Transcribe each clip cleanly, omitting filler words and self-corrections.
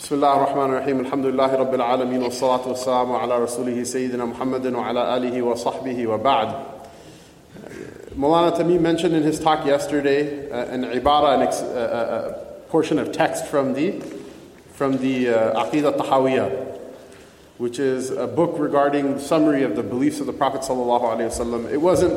بسم الله الرحمن الرحيم الحمد لله رب العالمين والصلاة والسلام على رسوله سيدنا محمد وعلى آله وصحبه وبعد. Maulana Tamim mentioned in his talk yesterday an ibara, a portion of text from the Aqidah Tahawiyah, which is a book regarding the summary of the beliefs of the Prophet ﷺ. It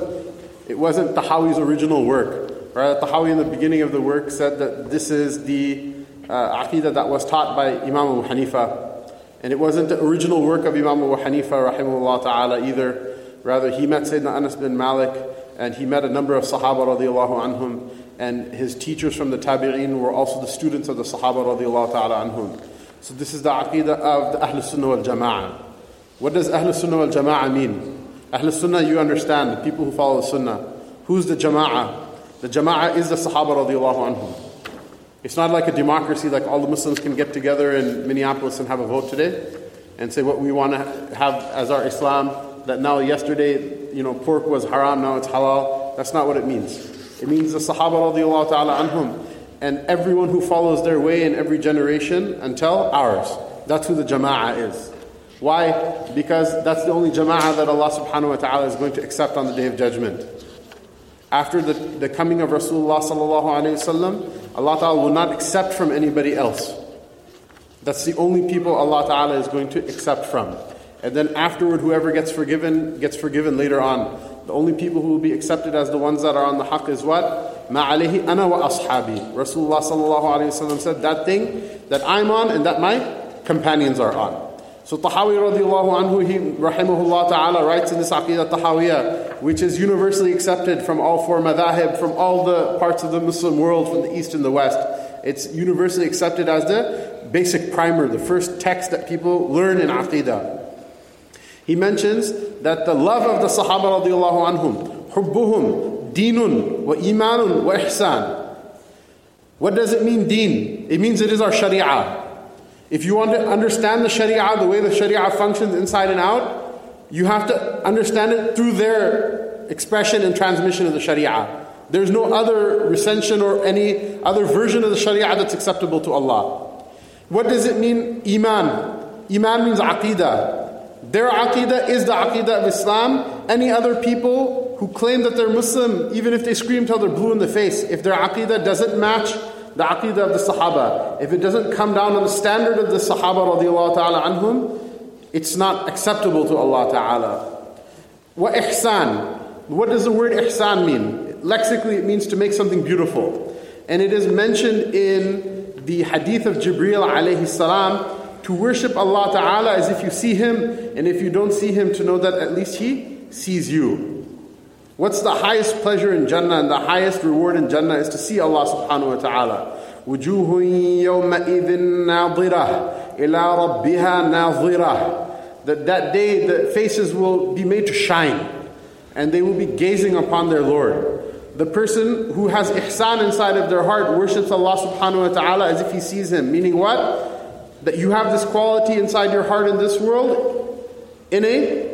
wasn't Tahawi's original work. Right? Tahawi in the beginning of the work said that this is the Aqidah that was taught by Imam Abu Hanifa, and it wasn't the original work of Imam Abu Hanifa rahimahullah ta'ala either. Rather, he met Sayyidina Anas bin Malik, and he met a number of Sahaba radiallahu anhum, and his teachers from the Tabi'een were also the students of the Sahaba radiallahu ta'ala anhum. So this is the Aqidah of the Ahl Sunnah wal Jama'ah. What does Ahl Sunnah wal Jama'ah mean? Ahl Sunnah, you understand, the people who follow the Sunnah. Who's the Jama'ah? The Jama'ah is the Sahaba radiallahu anhum. It's not like a democracy, like all the Muslims can get together in Minneapolis and have a vote today and say what we want to have as our Islam, that now yesterday, pork was haram, now it's halal. That's not what it means. It means the Sahaba radiallahu ta'ala anhum and everyone who follows their way in every generation until ours. That's who the Jama'ah is. Why? Because that's the only Jama'ah that Allah subhanahu wa ta'ala is going to accept on the Day of Judgment. After the coming of Rasulullah sallallahu alayhi wasallam, Allah ta'ala will not accept from anybody else. That's the only people Allah ta'ala is going to accept from. And then afterward, whoever gets forgiven later on. The only people who will be accepted as the ones that are on the haqq is what? Ma alayhi ana wa ashabi. Rasulullah sallallahu alayhi wasallam said, that thing that I'm on and that my companions are on. So Tahawi radiallahu anhu, he rahimahullah ta'ala writes in this Aqidah Tahawiyah, which is universally accepted from all four madhahib, from all the parts of the Muslim world, from the east and the west. It's universally accepted as the basic primer, the first text that people learn in Aqidah. He mentions that the love of the Sahaba radiallahu anhum, hubbuhum, dinun, wa imanun, wa ihsan. What does it mean, deen? It means it is our sharia. If you want to understand the sharia, the way the sharia functions inside and out, you have to understand it through their expression and transmission of the sharia. There's no other recension or any other version of the sharia that's acceptable to Allah. What does it mean, iman? Iman means aqidah. Their aqidah is the aqidah of Islam. Any other people who claim that they're Muslim, even if they scream till they're blue in the face, if their aqidah doesn't match the aqidah of the Sahaba, if it doesn't come down on the standard of the Sahaba radiallahu ta'ala anhum, it's not acceptable to Allah ta'ala. Wa ihsan. What does the word ihsan mean? Lexically, it means to make something beautiful. And it is mentioned in the hadith of Jibreel alayhi salam to worship Allah ta'ala as if you see Him, and if you don't see Him, to know that at least He sees you. What's the highest pleasure in Jannah and the highest reward in Jannah is to see Allah subhanahu wa ta'ala. وُجُوهٌ يَوْمَئِذٍ نَاظِرَةٌ إِلَىٰ رَبِّهَا نَاظِرَةٌ. That day the faces will be made to shine and they will be gazing upon their Lord. The person who has ihsan inside of their heart worships Allah subhanahu wa ta'ala as if he sees Him. Meaning what? That you have this quality inside your heart in this world in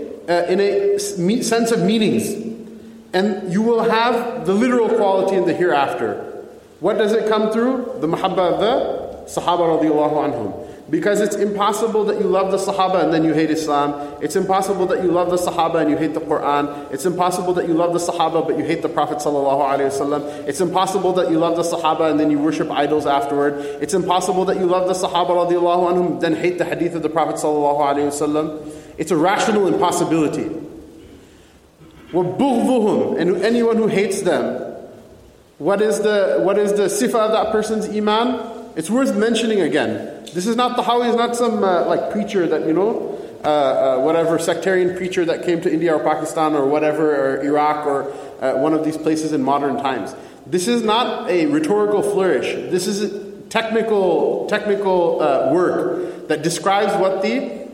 a sense of meanings. And you will have the literal quality in the hereafter. What does it come through? The mahabbah of the Sahaba radiallahu anhum. Because it's impossible that you love the Sahaba and then you hate Islam. It's impossible that you love the Sahaba and you hate the Quran. It's impossible that you love the Sahaba but you hate the Prophet sallallahu alaihi wasallam. It's impossible that you love the Sahaba and then you worship idols afterward. It's impossible that you love the Sahaba radiallahu anhum then hate the hadith of the Prophet sallallahu alaihi wasallam. It's a rational impossibility. وَبُغْضُهُمْ. And anyone who hates them, what is the sifa of that person's iman? It's worth mentioning again. This is not Tahawi, is not some preacher that, whatever sectarian preacher that came to India or Pakistan or whatever, or Iraq or one of these places in modern times. This is not a rhetorical flourish. This is a technical work that describes what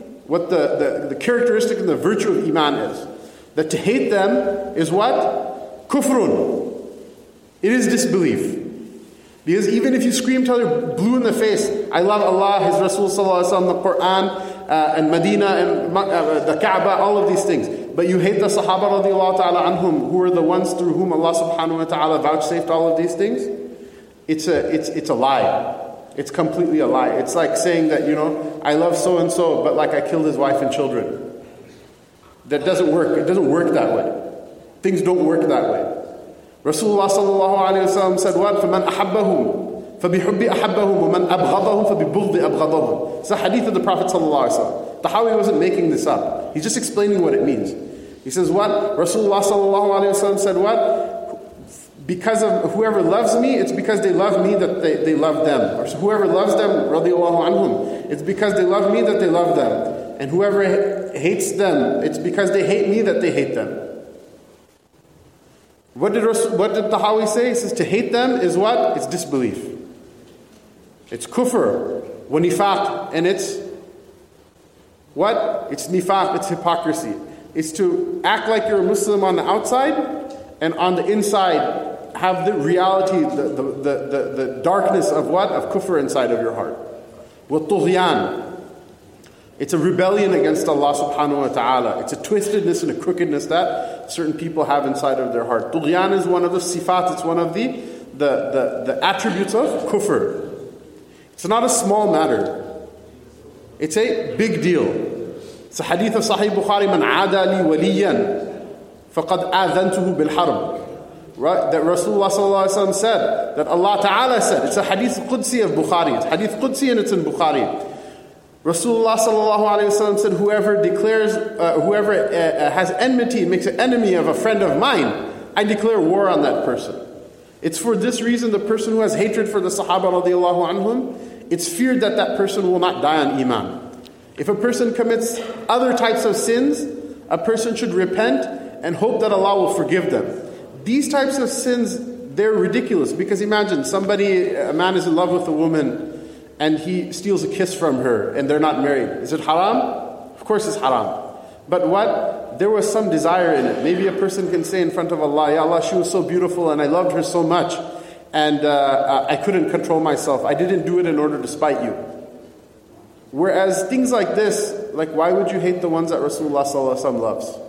the characteristic and the virtue of iman is. That to hate them is what? Kufrun. It is disbelief. Because even if you scream till you're blue in the face, I love Allah, His Rasul sallallahu alaihi wasallam, the Quran, and Medina, and the Kaaba, all of these things. But you hate the Sahaba radiallahu ta'ala anhum, who are the ones through whom Allah subhanahu wa ta'ala vouchsafed all of these things. It's a lie. It's completely a lie. It's like saying that, I love so-and-so, but like I killed his wife and children. That doesn't work. It doesn't work that way. Things don't work that way. Rasulullah sallallahu alayhi wa sallam said what? فَمَنْ أَحَبَّهُمْ فَبِحُبِّ أَحَبَّهُمْ وَمَنْ أَبْغَضَهُمْ فَبِبُغْضِ أَبْغَضَهُمْ. It's a hadith of the Prophet sallallahu alayhi wa sallam. Tahawi wasn't making this up. He's just explaining what it means. He says what? Rasulullah sallallahu alayhi wa sallam said what? Because of whoever loves me, it's because they love me that they love them. Or whoever loves them, radiallahu anhum, it's because they love me that they love them. And whoever hates them, it's because they hate me that they hate them. What did Tahawi say? He says to hate them is what? It's disbelief. It's kufr, wa nifaq, and it's what? It's nifaq, it's hypocrisy. It's to act like you're a Muslim on the outside, and on the inside have the reality, the darkness of what? Of kufr inside of your heart. وَالطُّغْيَانِ. It's a rebellion against Allah subhanahu wa ta'ala. It's a twistedness and a crookedness that certain people have inside of their heart. Tughyan is one of the sifat, it's one of the attributes of kufr. It's not a small matter. It's a big deal. It's a hadith of Sahih Bukhari, Man aada li waliyan faqad adhantuhu bil harb. Right? That Rasulullah sallallahu alaihi wasallam said, that Allah Ta'ala said. It's a hadith Qudsi of Bukhari. It's hadith Qudsi and it's in Bukhari. Rasulullah sallallahu alaihi wasallam said, whoever declares, whoever has enmity, makes an enemy of a friend of mine, I declare war on that person. It's for this reason the person who has hatred for the Sahaba radiallahu anhum, it's feared that that person will not die on Iman. If a person commits other types of sins, a person should repent and hope that Allah will forgive them. These types of sins, they're ridiculous, because imagine a man is in love with a woman and he steals a kiss from her and they're not married. Is it haram? Of course it's haram. But what? There was some desire in it. Maybe a person can say in front of Allah, Ya Allah, she was so beautiful and I loved her so much and I couldn't control myself. I didn't do it in order to spite you. Whereas things like this, like why would you hate the ones that Rasulullah sallallahu alaihi wasallam loves?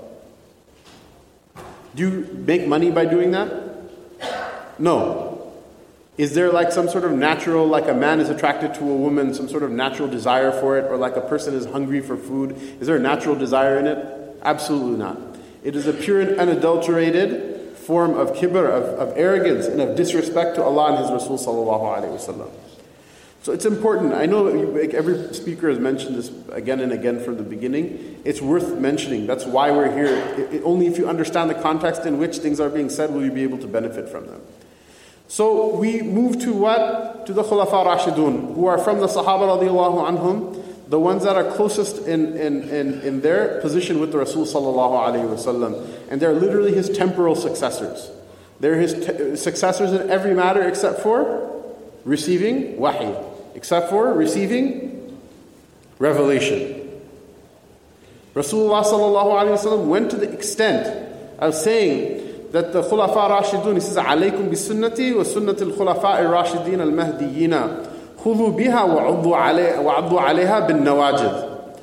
Do you make money by doing that? No. Is there like some sort of natural, like a man is attracted to a woman, some sort of natural desire for it, or like a person is hungry for food? Is there a natural desire in it? Absolutely not. It is a pure and unadulterated form of kibr, of arrogance, and of disrespect to Allah and His Rasul sallallahu alaihi wasallam. So it's important. I know every speaker has mentioned this again and again from the beginning. It's worth mentioning. That's why we're here. Only if you understand the context in which things are being said will you be able to benefit from them. So we move to what? To the Khulafa Rashidun, who are from the Sahaba radiallahu anhum, the ones that are closest in their position with the Rasul sallallahu alayhi wasallam. And they're literally his temporal successors. They're his successors in every matter except for receiving wahi, except for receiving revelation. Rasulullah sallallahu alayhi wasallam went to the extent of saying that the Khulafa Rashidun, he says, alaykum bi sunnati wa sunnati al-khulafa ar-rashidin al-mahdiyyin khudhu biha wa 'addu 'alayha bin nawajid.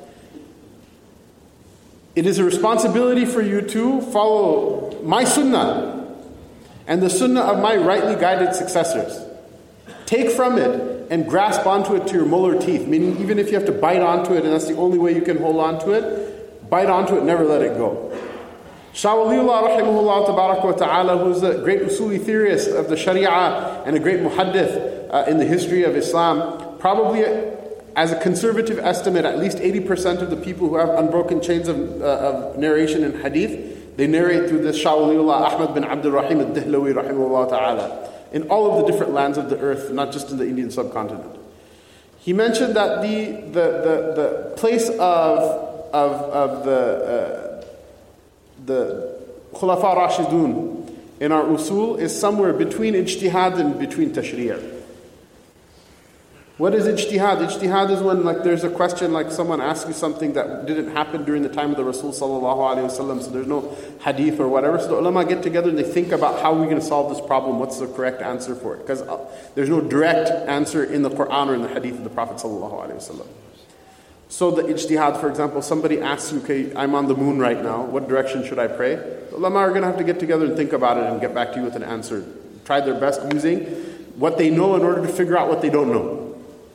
It is a responsibility for you to follow my sunnah and the sunnah of my rightly guided successors. Take from it and grasp onto it to your molar teeth, meaning even if you have to bite onto it and that's the only way you can hold onto it, bite onto it, never let it go. Shah Waliullah rahimahullah tabarak wa ta'ala, who's a great usuli theorist of the Sharia and a great muhaddith in the history of Islam, probably as a conservative estimate, at least 80% of the people who have unbroken chains of narration in hadith, they narrate through this Shah Waliullah Ahmad bin Abdul Rahim al-Dihlawi rahimahullah ta'ala, in all of the different lands of the earth, not just in the Indian subcontinent. He mentioned that the place of the Khulafa Rashidun in our usul is somewhere between ijtihad and between tashri'. What is ijtihad? Ijtihad is when there's a question, like someone asks you something that didn't happen during the time of the Rasul sallallahu alaihi wasallam, so there's no hadith or whatever. So the ulama get together and they think about how we're going to solve this problem. What's the correct answer for it? Because there's no direct answer in the Quran or in the hadith of the Prophet sallallahu alaihi wasallam. So the ijtihad, for example, somebody asks you, okay, I'm on the moon right now. What direction should I pray? The ulama are going to have to get together and think about it and get back to you with an answer. Try their best using what they know in order to figure out what they don't know.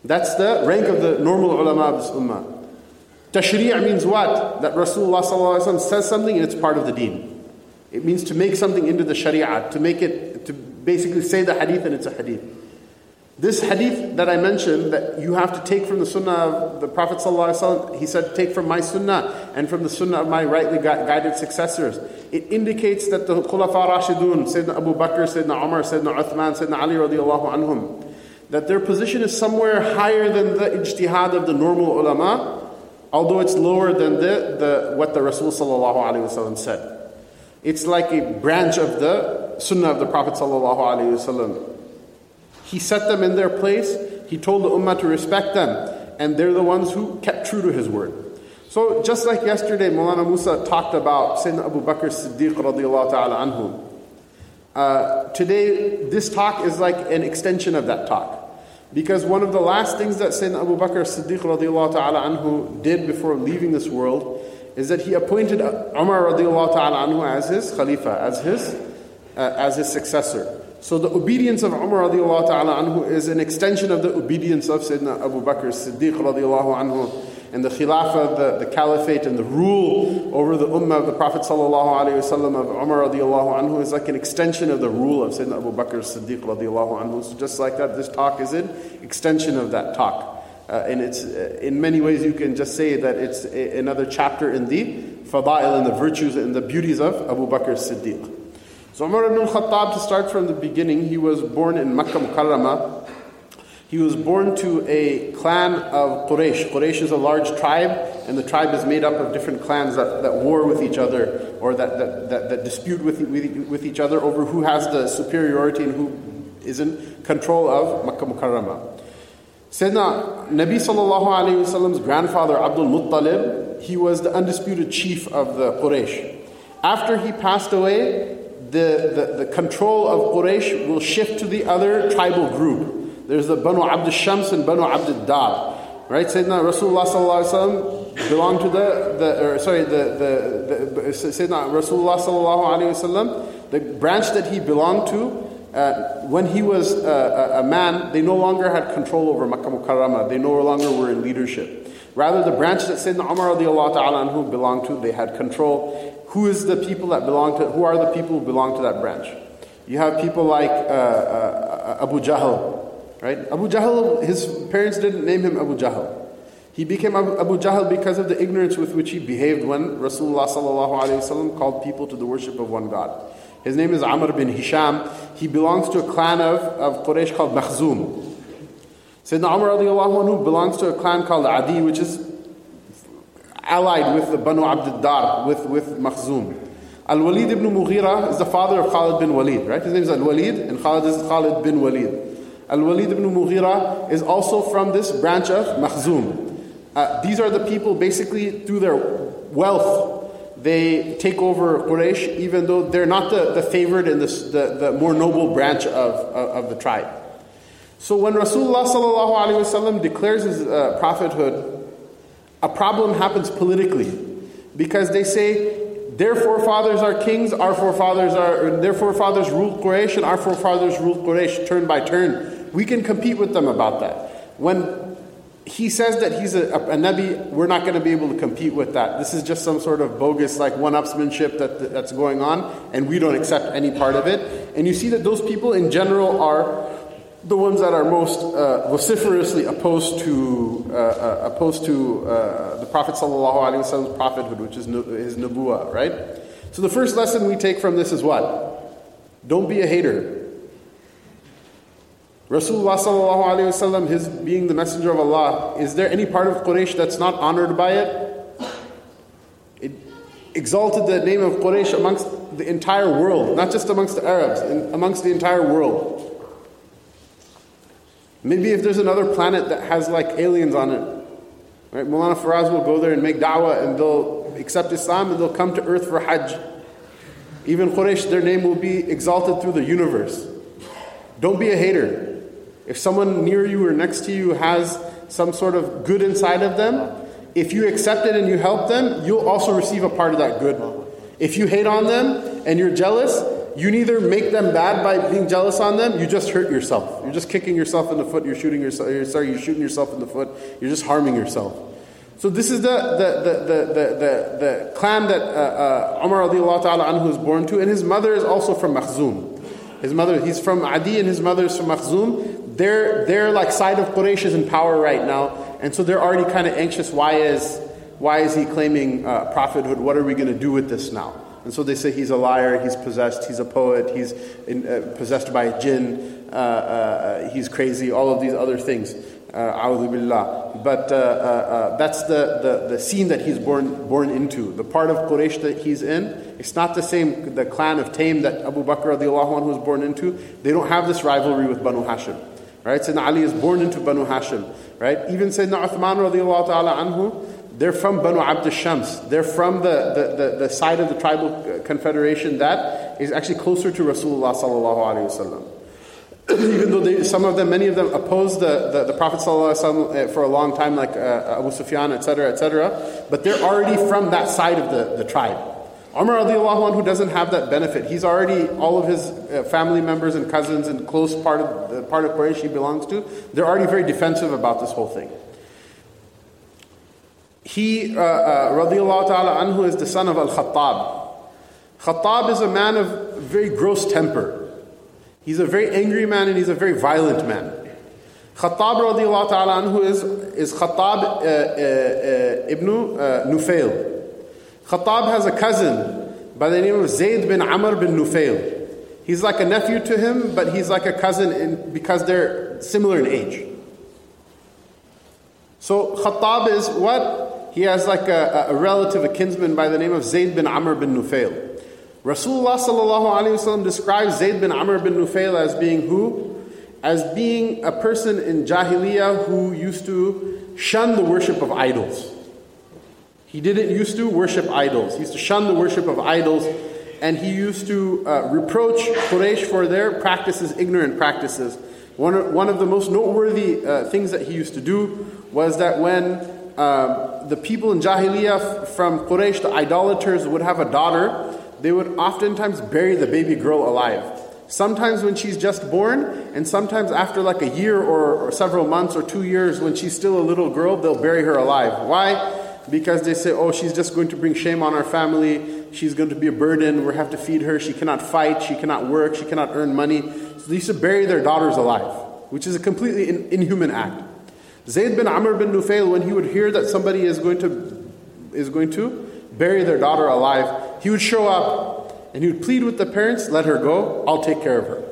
That's the rank of the normal ulama of this ummah. Tashri' means what? That Rasulullah sallallahu alaihi wasallam says something and it's part of the deen. It means to make something into the sharia, to make it, to basically say the hadith and it's a hadith. This hadith that I mentioned, that you have to take from the sunnah of the Prophet ﷺ, he said, take from my sunnah and from the sunnah of my rightly guided successors. It indicates that the Khulafa Rashidun, Sayyidina Abu Bakr, Sayyidina Umar, Sayyidina Uthman, Sayyidina Ali radiallahu anhum, that their position is somewhere higher than the ijtihad of the normal ulama, although it's lower than what the Rasul ﷺ said. It's like a branch of the sunnah of the Prophet ﷺ. He set them in their place. He told the ummah to respect them. And they're the ones who kept true to his word. So just like yesterday, Maulana Musa talked about Sayyidina Abu Bakr Siddiq radiallahu ta'ala anhu. Today, this talk is like an extension of that talk. Because one of the last things that Sayyidina Abu Bakr Siddiq radiallahu ta'ala anhu did before leaving this world is that he appointed Umar radiallahu ta'ala anhu as his khalifa, as his successor. So the obedience of Umar radiallahu ta'ala anhu is an extension of the obedience of Sayyidina Abu Bakr Siddiq radiallahu anhu. And the khilafah, the caliphate, and the rule over the ummah of the Prophet sallallahu alaihi wasallam of Umar radiallahu anhu is like an extension of the rule of Sayyidina Abu Bakr Siddiq radiallahu anhu. So just like that, this talk is an extension of that talk. And it's in many ways you can just say that it's another chapter in the fada'il and the virtues and the beauties of Abu Bakr Siddiq. So Umar ibn al-Khattab, to start from the beginning, he was born in Makkah Mukarramah. He was born to a clan of Quraysh. Quraysh is a large tribe, and the tribe is made up of different clans that war with each other, or that dispute with each other over who has the superiority and who is in control of Makkah Mukarramah. Sayyidina Nabi sallallahu alayhi wasallam's grandfather Abdul Muttalib, he was the undisputed chief of the Quraysh. After he passed away, the control of Quraysh will shift to the other tribal group. There's the Banu Abd al-Shams and Banu Abd al-Dar. Right? Sayyidina Rasulullah sallallahu alaihi wasallam belonged to Sayyidina Rasulullah sallallahu alaihi wasallam, the branch that he belonged to, when he was a man, they no longer had control over Makkah Mukarramah. They no longer were in leadership. Rather, the branch that Sayyidina Umar radiallahu ta'ala anhu belonged to, they had control. Who are the people who belong to that branch? You have people like Abu Jahl. Right? Abu Jahl, his parents didn't name him Abu Jahl. He became Abu Jahl because of the ignorance with which he behaved when Rasulullah sallallahu alaihi wasallam called people to the worship of one God. His name is Amr bin Hisham. He belongs to a clan of Quraysh called Makhzum. Sayyidina Umar radiallahu anhu belongs to a clan called Adi, which is allied with the Banu Abd al-Dar, with Makhzum. Al-Walid ibn Mughira is the father of Khalid bin Walid, right? His name is Al-Walid, and Khalid is Khalid bin Walid. Al-Walid ibn Mughira is also from this branch of Makhzum. These are the people, basically, through their wealth, they take over Quraysh, even though they're not the favored and the more noble branch of the tribe. So when Rasulullah sallallahu alaihi wasallam declares his prophethood, a problem happens politically, because they say their forefathers are kings, their forefathers ruled Quraysh, and our forefathers ruled Quraysh turn by turn. We can compete with them about that. When he says that he's a Nabi, we're not going to be able to compete with that. This is just some sort of bogus one-upsmanship that's going on, and we don't accept any part of it. And you see that those people in general are the ones that are most vociferously opposed to the Prophet sallallahu alaihi wasallam's prophethood, which is his nubuwah, right? So the first lesson we take from this is what? Don't be a hater. Rasulullah sallallahu alaihi wasallam, his being the messenger of Allah, is there any part of Quraysh that's not honored by it? It exalted the name of Quraysh amongst the entire world, not just amongst the Arabs, amongst the entire world. Maybe if there's another planet that has like aliens on it, right? Maulana Faraz will go there and make da'wah, and they'll accept Islam, and they'll come to earth for Hajj. Even Quraysh, their name will be exalted through the universe. Don't be a hater. If someone near you or next to you has some sort of good inside of them, if you accept it and you help them, you'll also receive a part of that good. If you hate on them and you're jealous, You neither make them bad by being jealous on them, you just hurt yourself. You're just kicking yourself in the foot, you're shooting yourself in the foot, you're just harming yourself. So this is the clan that Umar radiallahu ta'ala anhu is born to, and his mother is also from Makhzum. He's from Adi and his mother is from Makhzum. Their like side of Quraysh is in power right now, and so they're already kind of anxious. Why is he claiming prophethood? What are we going to do with this now? And so they say he's a liar, he's possessed, he's a poet, he's possessed by a jinn, he's crazy, all of these other things. A'udhu billah. But that's the scene that he's born into. The part of Quraysh that he's in, it's not the same, the clan of Taym that Abu Bakr radiallahu anhu was born into. They don't have this rivalry with Banu Hashim. Right? Sayyidina Ali is born into Banu Hashim. Right? Even Sayyidina Uthman radiallahu ta'ala anhu, they're from Banu Abd al-Shams. They're from the side of the tribal confederation that is actually closer to Rasulullah sallallahu alaihi wasallam. Even though many of them opposed the Prophet ﷺ for a long time, like Abu Sufyan, etc., but they're already from that side of the tribe. Umar radiallahu anhu doesn't have that benefit. He's already, all of his family members and cousins and close part of Quraysh he belongs to, they're already very defensive about this whole thing. He, radiallahu ta'ala anhu, is the son of Al-Khattab. Khattab is a man of very gross temper. He's a very angry man and he's a very violent man. Khattab radiallahu ta'ala anhu is Khattab ibn Nufail. Khattab has a cousin by the name of Zayd bin Amr bin Nufail. He's like a nephew to him, but he's like a cousin because they're similar in age. So Khattab is what? He has like a relative, a kinsman by the name of Zayd bin Amr bin Nufail. Rasulullah sallallahu alaihi wasallam describes Zayd bin Amr bin Nufail as being who? As being a person in Jahiliyyah who used to shun the worship of idols. He didn't used to worship idols. He used to shun the worship of idols, and he used to reproach Quraysh for their practices, ignorant practices. One of the most noteworthy things that he used to do was that when the people in Jahiliyyah from Quraysh, the idolaters, would have a daughter, they would oftentimes bury the baby girl alive. Sometimes when she's just born, and sometimes after like a year or several months or 2 years when she's still a little girl, they'll bury her alive. Why? Because they say, oh, she's just going to bring shame on our family, she's going to be a burden, we have to feed her, she cannot fight, she cannot work, she cannot earn money. So they used to bury their daughters alive, which is a completely inhuman act. Zayd bin Amr bin Nufail, when he would hear that somebody is going to bury their daughter alive, he would show up and he would plead with the parents, let her go, I'll take care of her.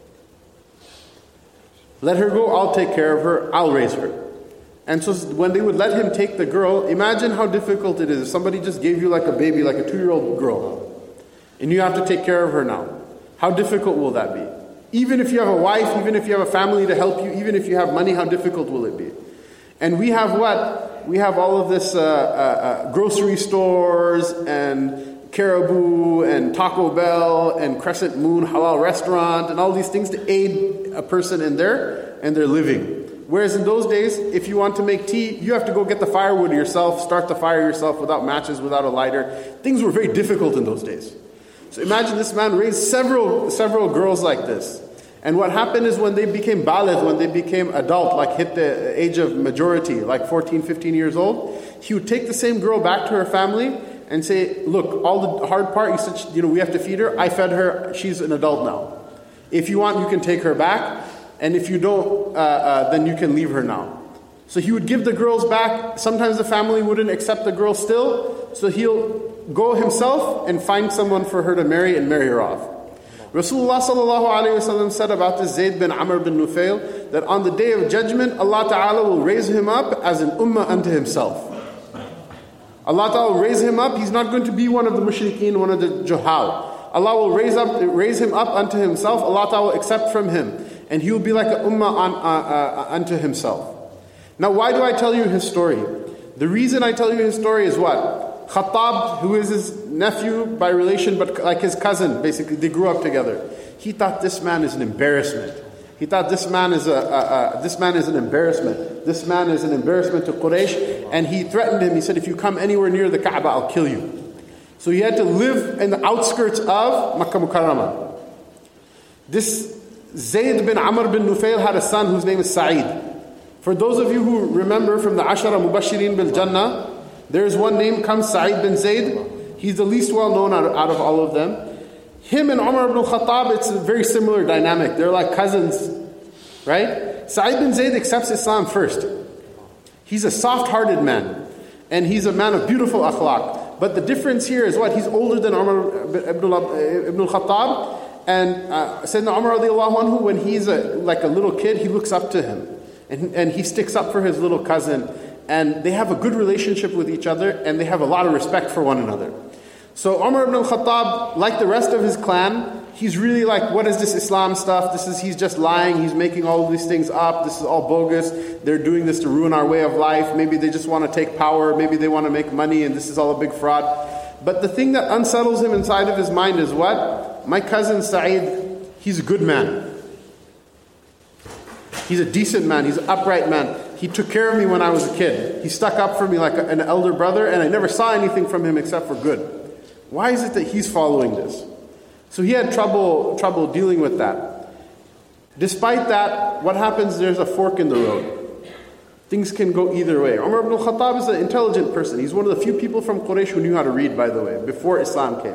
Let her go, I'll take care of her, I'll raise her. And so when they would let him take the girl, imagine how difficult it is if somebody just gave you like a baby, like a 2-year-old girl, and you have to take care of her now. How difficult will that be? Even if you have a wife, even if you have a family to help you, even if you have money, how difficult will it be? And we have what? We have all of this grocery stores and Caribou and Taco Bell and Crescent Moon Halal Restaurant and all these things to aid a person in their living. Whereas in those days, if you want to make tea, you have to go get the firewood yourself, start the fire yourself without matches, without a lighter. Things were very difficult in those days. So imagine this man raised several girls like this. And what happened is when they became baligh, when they became adult, like hit the age of majority, like 14, 15 years old, he would take the same girl back to her family and say, look, all the hard part, you said, we have to feed her. I fed her. She's an adult now. If you want, you can take her back. And if you don't, then you can leave her now. So he would give the girls back. Sometimes the family wouldn't accept the girl still. So he'll go himself and find someone for her to marry and marry her off. Rasulullah sallallahu alayhi wasallam said about this Zayd bin Amr bin Nufail that on the day of judgment, Allah Ta'ala will raise him up as an ummah unto himself. Allah Ta'ala will raise him up. He's not going to be one of the mushrikeen, one of the juhal. Allah will raise him up unto himself. Allah Ta'ala will accept from him. And he will be like an ummah unto himself. Now why do I tell you his story? The reason I tell you his story is what? Khattab, who is his nephew by relation, but like his cousin, basically, they grew up together. He thought this man is an embarrassment. He thought this man is an embarrassment. This man is an embarrassment to Quraysh, and he threatened him. He said, if you come anywhere near the Kaaba, I'll kill you. So he had to live in the outskirts of Makkah Mukarramah. This Zayd bin Amr bin Nufail had a son whose name is Sa'id. For those of you who remember from the Ashara Mubashirin bil Jannah, there's one name comes Sa'id bin Zayd. He's the least well known out of all of them. Him and Umar ibn al-Khattab, it's a very similar dynamic. They're like cousins, right? Sa'id bin Zayd accepts Islam first. He's a soft-hearted man, and he's a man of beautiful akhlaq. But the difference here is what? He's older than Umar ibn al-Khattab, and Sayyidina Umar radiallahu anhu, when he's like a little kid, he looks up to him, and he sticks up for his little cousin, and they have a good relationship with each other, and they have a lot of respect for one another. So Umar ibn al-Khattab, like the rest of his clan, he's really like, what is this Islam stuff? He's just lying, he's making all of these things up, this is all bogus, they're doing this to ruin our way of life, maybe they just want to take power, maybe they want to make money, and this is all a big fraud. But the thing that unsettles him inside of his mind is what? My cousin Sa'id, he's a good man. He's a decent man, he's an upright man. He took care of me when I was a kid. He stuck up for me like an elder brother, and I never saw anything from him except for good. Why is it that he's following this? So he had trouble dealing with that. Despite that, what happens? There's a fork in the road. Things can go either way. Umar ibn al-Khattab is an intelligent person. He's one of the few people from Quraysh who knew how to read, by the way, before Islam came.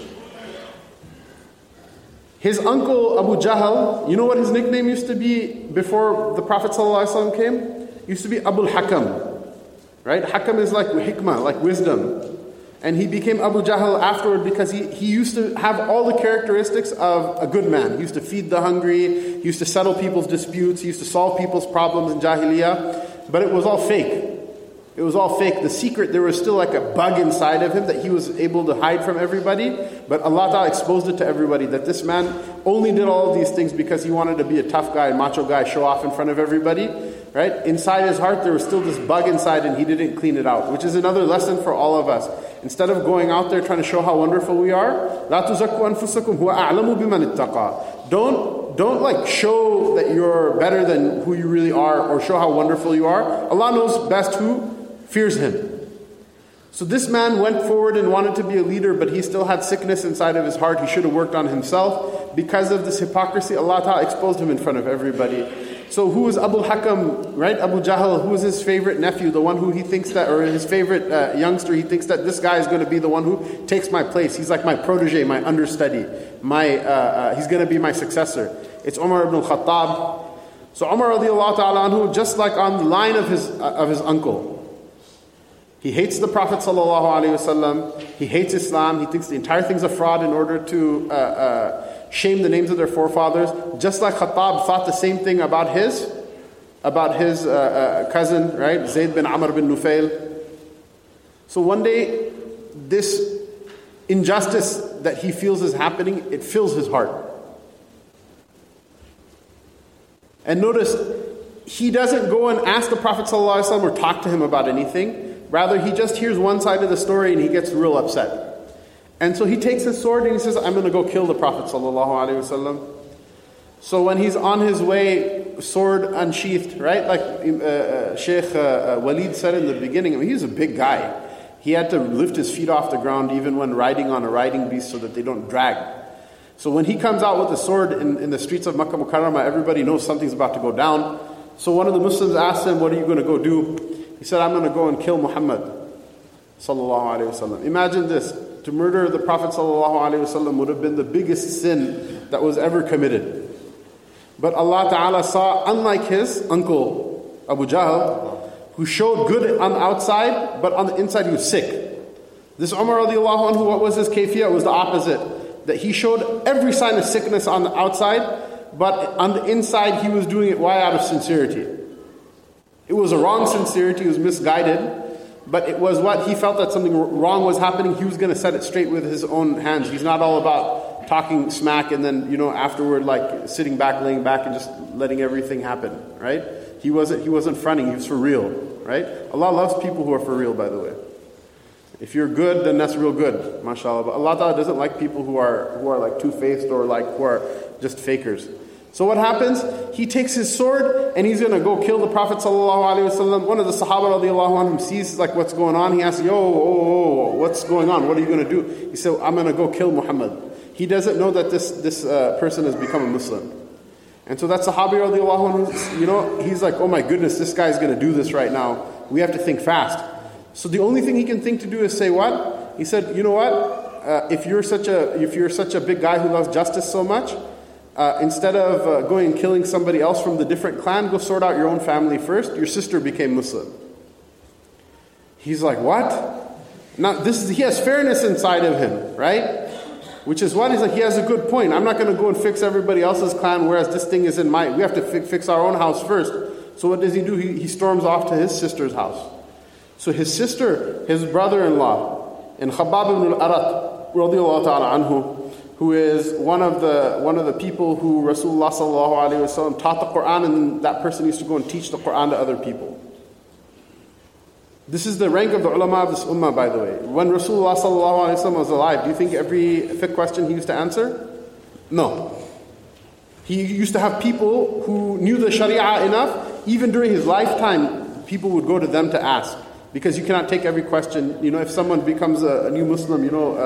His uncle Abu Jahl, you know what his nickname used to be before the Prophet ﷺ came? It used to be Abu al-Hakam. Right? Hakam is like hikmah, like wisdom. And he became Abu Jahl afterward because he used to have all the characteristics of a good man. He used to feed the hungry, he used to settle people's disputes, he used to solve people's problems in Jahiliyyah. But it was all fake. It was all fake. The secret, there was still like a bug inside of him that he was able to hide from everybody. But Allah Ta'ala exposed it to everybody, that this man only did all of these things because he wanted to be a tough guy, macho guy, show off in front of everybody. Right? Inside his heart, there was still this bug inside and he didn't clean it out. Which is another lesson for all of us. Instead of going out there trying to show how wonderful we are, لا تزكوا أنفسكم هو أعلم بمن اتقى. Don't like show that you're better than who you really are or show how wonderful you are. Allah knows best who fears Him. So this man went forward and wanted to be a leader, but he still had sickness inside of his heart. He should have worked on himself. Because of this hypocrisy, Allah Ta'ala exposed him in front of everybody. So who is Abu al-Hakam, right? Abu Jahl, who is his favorite nephew, the one who he thinks that, or his favorite youngster, he thinks that this guy is going to be the one who takes my place. He's like my protege, my understudy. He's going to be my successor. It's Umar ibn al-Khattab. So Umar radiallahu ta'ala anhu, just like on the line of his uncle, he hates the Prophet sallallahu alaihi wasallam. He hates Islam. He thinks the entire thing's a fraud in order to shame the names of their forefathers. Just like Khattab thought the same thing about his cousin, right? Zayd bin Amr bin Nufail. So one day, this injustice that he feels is happening, it fills his heart. And notice, he doesn't go and ask the Prophet ﷺ or talk to him about anything. Rather, he just hears one side of the story and he gets real upset. And so he takes his sword and he says, I'm going to go kill the Prophet ﷺ. So when he's on his way, sword unsheathed, right? Like Sheikh Walid said in the beginning, I mean, he's a big guy. He had to lift his feet off the ground even when riding on a riding beast so that they don't drag. So when he comes out with the sword in the streets of Makkah Mukarramah, everybody knows something's about to go down. So one of the Muslims asked him, what are you going to go do? He said, I'm going to go and kill Muhammad sallallahu alaihi wasallam. Imagine this. To murder the Prophet ﷺ would have been the biggest sin that was ever committed. But Allah Ta'ala saw, unlike his uncle Abu Jahl, who showed good on the outside, but on the inside he was sick. This Umar radiallahu anhu, what was his kayfiyah? It was the opposite. That he showed every sign of sickness on the outside, but on the inside he was doing it why? Out of sincerity. It was a wrong sincerity, he was misguided. But it was what he felt that something wrong was happening. He was going to set it straight with his own hands. He's not all about talking smack and then, afterward, like sitting back, laying back and just letting everything happen, right? He wasn't fronting. He was for real, right? Allah loves people who are for real, by the way. If you're good, then that's real good, mashallah. But Allah Ta'ala doesn't like people who are like two-faced or like who are just fakers. So what happens? He takes his sword and he's going to go kill the Prophet ﷺ. One of the Sahaba radiallahu anhum sees like what's going on. He asks, what's going on? What are you going to do? He said, I'm going to go kill Muhammad. he doesn't know that this person has become a Muslim. And so that Sahabi radiallahu anhu, he's like, oh my goodness, this guy's going to do this right now. We have to think fast. So the only thing he can think to do is say what? He said, you know what? If you're such a big guy who loves justice so much, instead of going and killing somebody else from the different clan, go sort out your own family first. Your sister became Muslim. He's like, what? Now he has fairness inside of him, right? Which is what? He's like, he has a good point. I'm not going to go and fix everybody else's clan, whereas this thing is in mine. We have to fix our own house first. So what does he do? He storms off to his sister's house. So his sister, his brother-in-law, and Khabbab ibn al-Arat, radiallahu ta'ala anhu, who is one of the people who Rasulullah sallallahu alaihi wasallam taught the Quran, and then that person used to go and teach the Quran to other people. This is the rank of the ulama of this ummah, by the way. When Rasulullah sallallahu alaihi wasallam was alive, do you think every fiqh question he used to answer? No. He used to have people who knew the sharia enough. Even during his lifetime, people would go to them to ask. Because you cannot take every question. If someone becomes a new Muslim,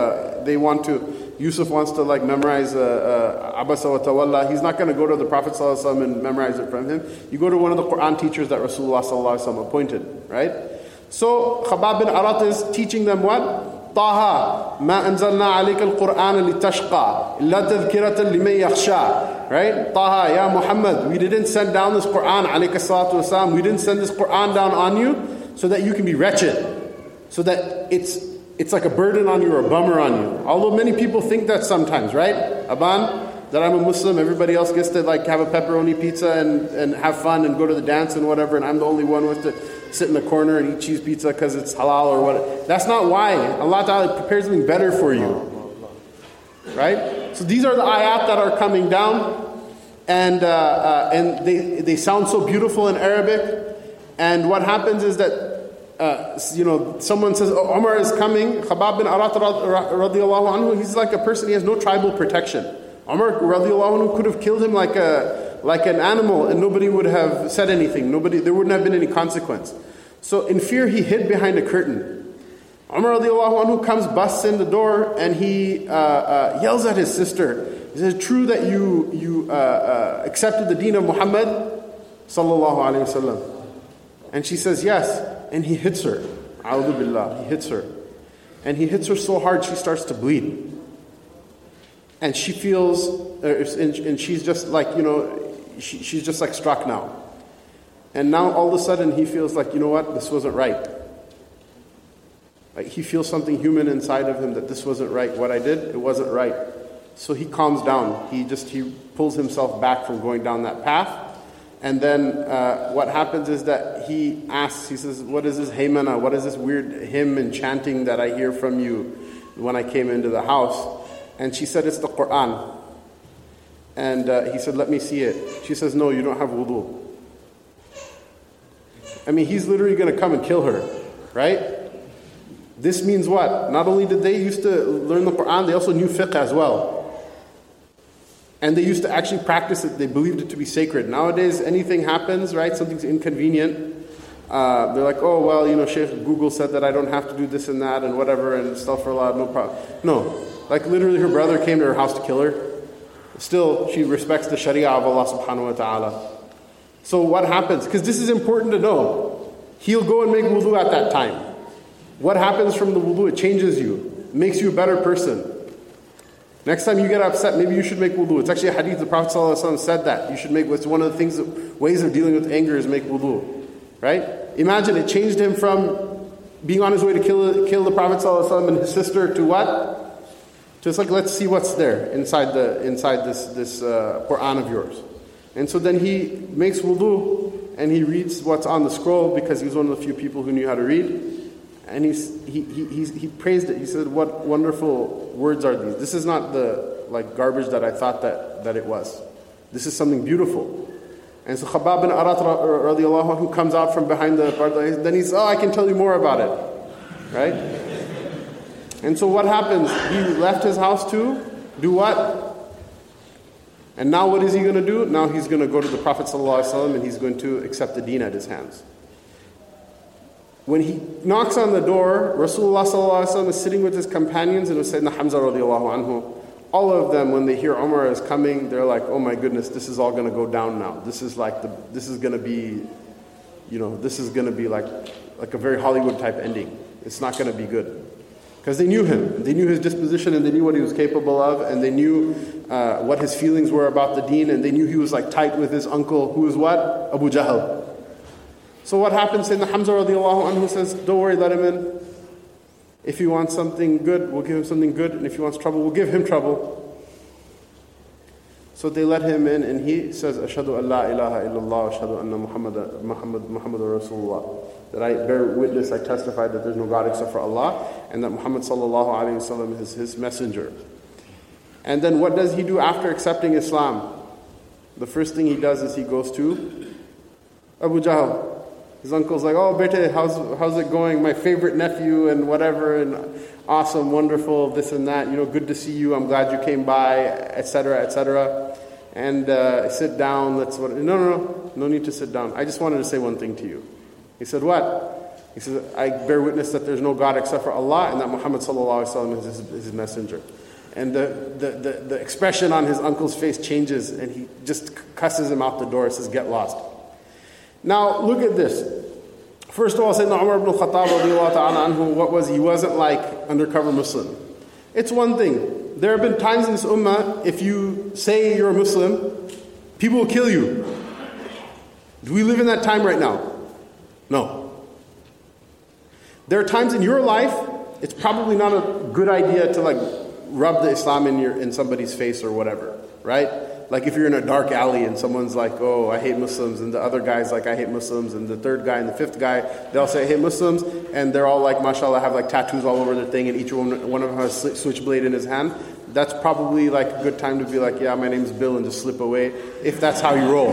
Yusuf wants to memorize Abasa wa Tawalla. He's not going to go to the Prophet ﷺ and memorize it from him. You go to one of the Quran teachers that Rasulullah ﷺ appointed, right? So Khabbab bin Arat is teaching them what? Taha, ma anzalna alayka al-Qur'an litashqa, illa tadhkiratan liman yakhsha. Right? Taha, ya Muhammad, we didn't send down this Qur'an, alayka salatu wasalam, we didn't send this Qur'an down on you so that you can be wretched. So that it's like a burden on you or a bummer on you. Although many people think that sometimes, right? Aban, that I'm a Muslim, everybody else gets to have a pepperoni pizza and have fun and go to the dance and whatever, and I'm the only one with to sit in the corner and eat cheese pizza because it's halal or what. That's not why. Allah Ta'ala prepares something better for you. Right? So these are the ayat that are coming down, and they sound so beautiful in Arabic. And what happens is that someone says, oh, Umar is coming. Khabbab bin Arat radiallahu anhu, he's like a person, he has no tribal protection. Umar radiallahu anhu could have killed him like an animal and nobody would have said anything. There wouldn't have been any consequence. So in fear, he hid behind a curtain. Umar radiallahu anhu comes, busts in the door, and he yells at his sister. He says, true that you accepted the deen of Muhammad sallallahu alayhi wasallam? And she says, yes. And he hits her. A'udhu billah. He hits her. And he hits her so hard she starts to bleed. And she feels, and she's just she's just struck now. And now all of a sudden he feels like, you know what, this wasn't right. He feels something human inside of him that this wasn't right. What I did, it wasn't right. So he calms down. He pulls himself back from going down that path. And then what happens is that he asks, he says, what is this haymana? What is this weird hymn and chanting that I hear from you when I came into the house? And she said, it's the Quran. And he said, let me see it. She says, no, you don't have wudu. I mean, he's literally going to come and kill her, right? This means what? Not only did they used to learn the Quran, they also knew fiqh as well. And they used to actually practice it. They believed it to be sacred. Nowadays, anything happens, right? Something's inconvenient. They're like, oh, well, Sheikh Google said that I don't have to do this and that and whatever and astaghfirullah, no problem. No. Literally her brother came to her house to kill her. Still, she respects the sharia of Allah subhanahu wa ta'ala. So what happens? Because this is important to know. He'll go and make wudu at that time. What happens from the wudu? It changes you. It makes you a better person. Next time you get upset, maybe you should make wudu. It's actually a hadith, the Prophet ﷺ said that. You should make, it's one of the things, ways of dealing with anger is make wudu. Right? Imagine it changed him from being on his way to kill the Prophet ﷺ and his sister to what? Just let's see what's there inside this Quran of yours. And so then he makes wudu and he reads what's on the scroll because he was one of the few people who knew how to read. And he praised it. He said, what wonderful words are these? This is not the garbage that I thought that it was. This is something beautiful. And so Khabbab bin Arat radiallahu anhu comes out from behind the parda. Then he says, I can tell you more about it. Right? And so what happens? He left his house to do what? And now what is he going to do? Now he's going to go to the Prophet ﷺ and he's going to accept the deen at his hands. When he knocks on the door, Rasulullah ﷺ is sitting with his companions, and it was Sayyidina Hamza radiallahu anhu, all of them, when they hear Umar is coming, they're like, oh my goodness, this is all going to go down now. This is going to be, this is going to be like a very Hollywood type ending. It's not going to be good. Because they knew him, they knew his disposition, and they knew what he was capable of, and they knew what his feelings were about the deen, and they knew he was like tight with his uncle, who was what? Abu Jahl. So what happens? Sayyidina Hamza radiallahu anhu says, don't worry, let him in. If he wants something good, we'll give him something good, and if he wants trouble, we'll give him trouble. So they let him in, and he says, Ashhadu an la ilaha illallah, Ashhadu anna Muhammad Rasulullah. That I bear witness, I testify that there's no God except for Allah, and that Muhammad sallallahu alayhi wa sallam is his messenger. And then what does he do after accepting Islam? The first thing he does is he goes to Abu Jahl. His uncle's like, oh, bete, how's it going? My favorite nephew and whatever, and awesome, wonderful, this and that. Good to see you. I'm glad you came by, etc., etc. And sit down. No need to sit down. I just wanted to say one thing to you. He said, what? He said, I bear witness that there's no God except for Allah, and that Muhammad sallallahu alaihi wasallam is his messenger. And the expression on his uncle's face changes, and he just cusses him out the door. He says, get lost. Now, look at this. First of all, Sayyidina Umar ibn al-Khattab radiallahu ta'ala anhu, what was he? He wasn't like undercover Muslim. It's one thing. There have been times in this ummah, if you say you're a Muslim, people will kill you. Do we live in that time right now? No. There are times in your life, it's probably not a good idea to like rub the Islam in somebody's face or whatever, right? Like if you're in a dark alley and someone's like, oh, I hate Muslims, and the other guy's like, I hate Muslims, and the third guy and the fifth guy, they'll say, I hate Muslims, and they're all like, mashallah, have like tattoos all over their thing, and each one of them has a switchblade in his hand. That's probably like a good time to be like, yeah, my name's Bill, and just slip away, if that's how you roll.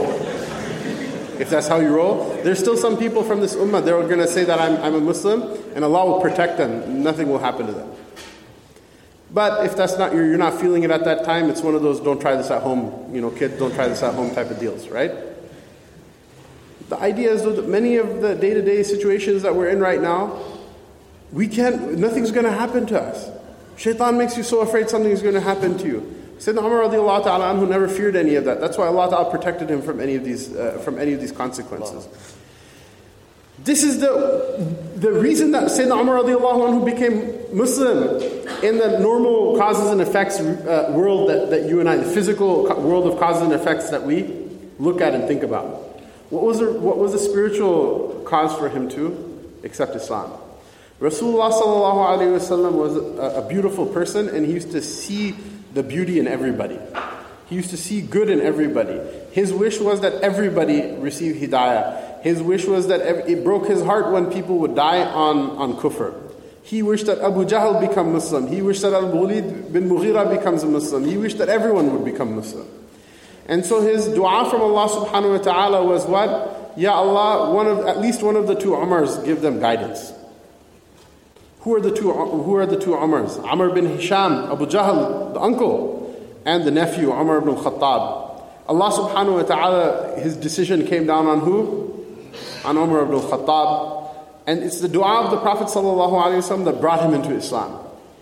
If that's how you roll, there's still some people from this ummah, they're going to say that I'm a Muslim, and Allah will protect them. Nothing will happen to them. But if that's not you're not feeling it at that time, it's one of those don't try this at home, kids, don't try this at home type of deals, right? The idea is that many of the day-to-day situations that we're in right now, nothing's going to happen to us. Shaitan makes you so afraid something is going to happen to you. Sayyidina Umar radiallahu ta'ala anhu never feared any of that. That's why Allah ta'ala protected him from any of these consequences. This is the reason that Sayyidina Umar radiallahu anhu became Muslim in the normal causes and effects world that you and I, the physical world of causes and effects that we look at and think about. What was the spiritual cause for him to accept Islam? Rasulullah sallallahu alaihi wasallam was a beautiful person, and he used to see the beauty in everybody. He used to see good in everybody. His wish was that everybody receive hidayah. His wish was that it broke his heart when people would die on kufr. He wished that Abu Jahl become Muslim. He wished that Al-Walid bin Mughira becomes a Muslim. He wished that everyone would become Muslim. And so his dua from Allah subhanahu wa ta'ala was what? Ya Allah, at least one of the two Umars, give them guidance. Who are the two Umars? Amr bin Hisham, Abu Jahl, the uncle, and the nephew, Umar ibn al-Khattab. Allah subhanahu wa ta'ala, his decision came down on who? On Umar ibn al-Khattab. And it's the dua of the Prophet sallallahu alaihi wasallam that brought him into Islam.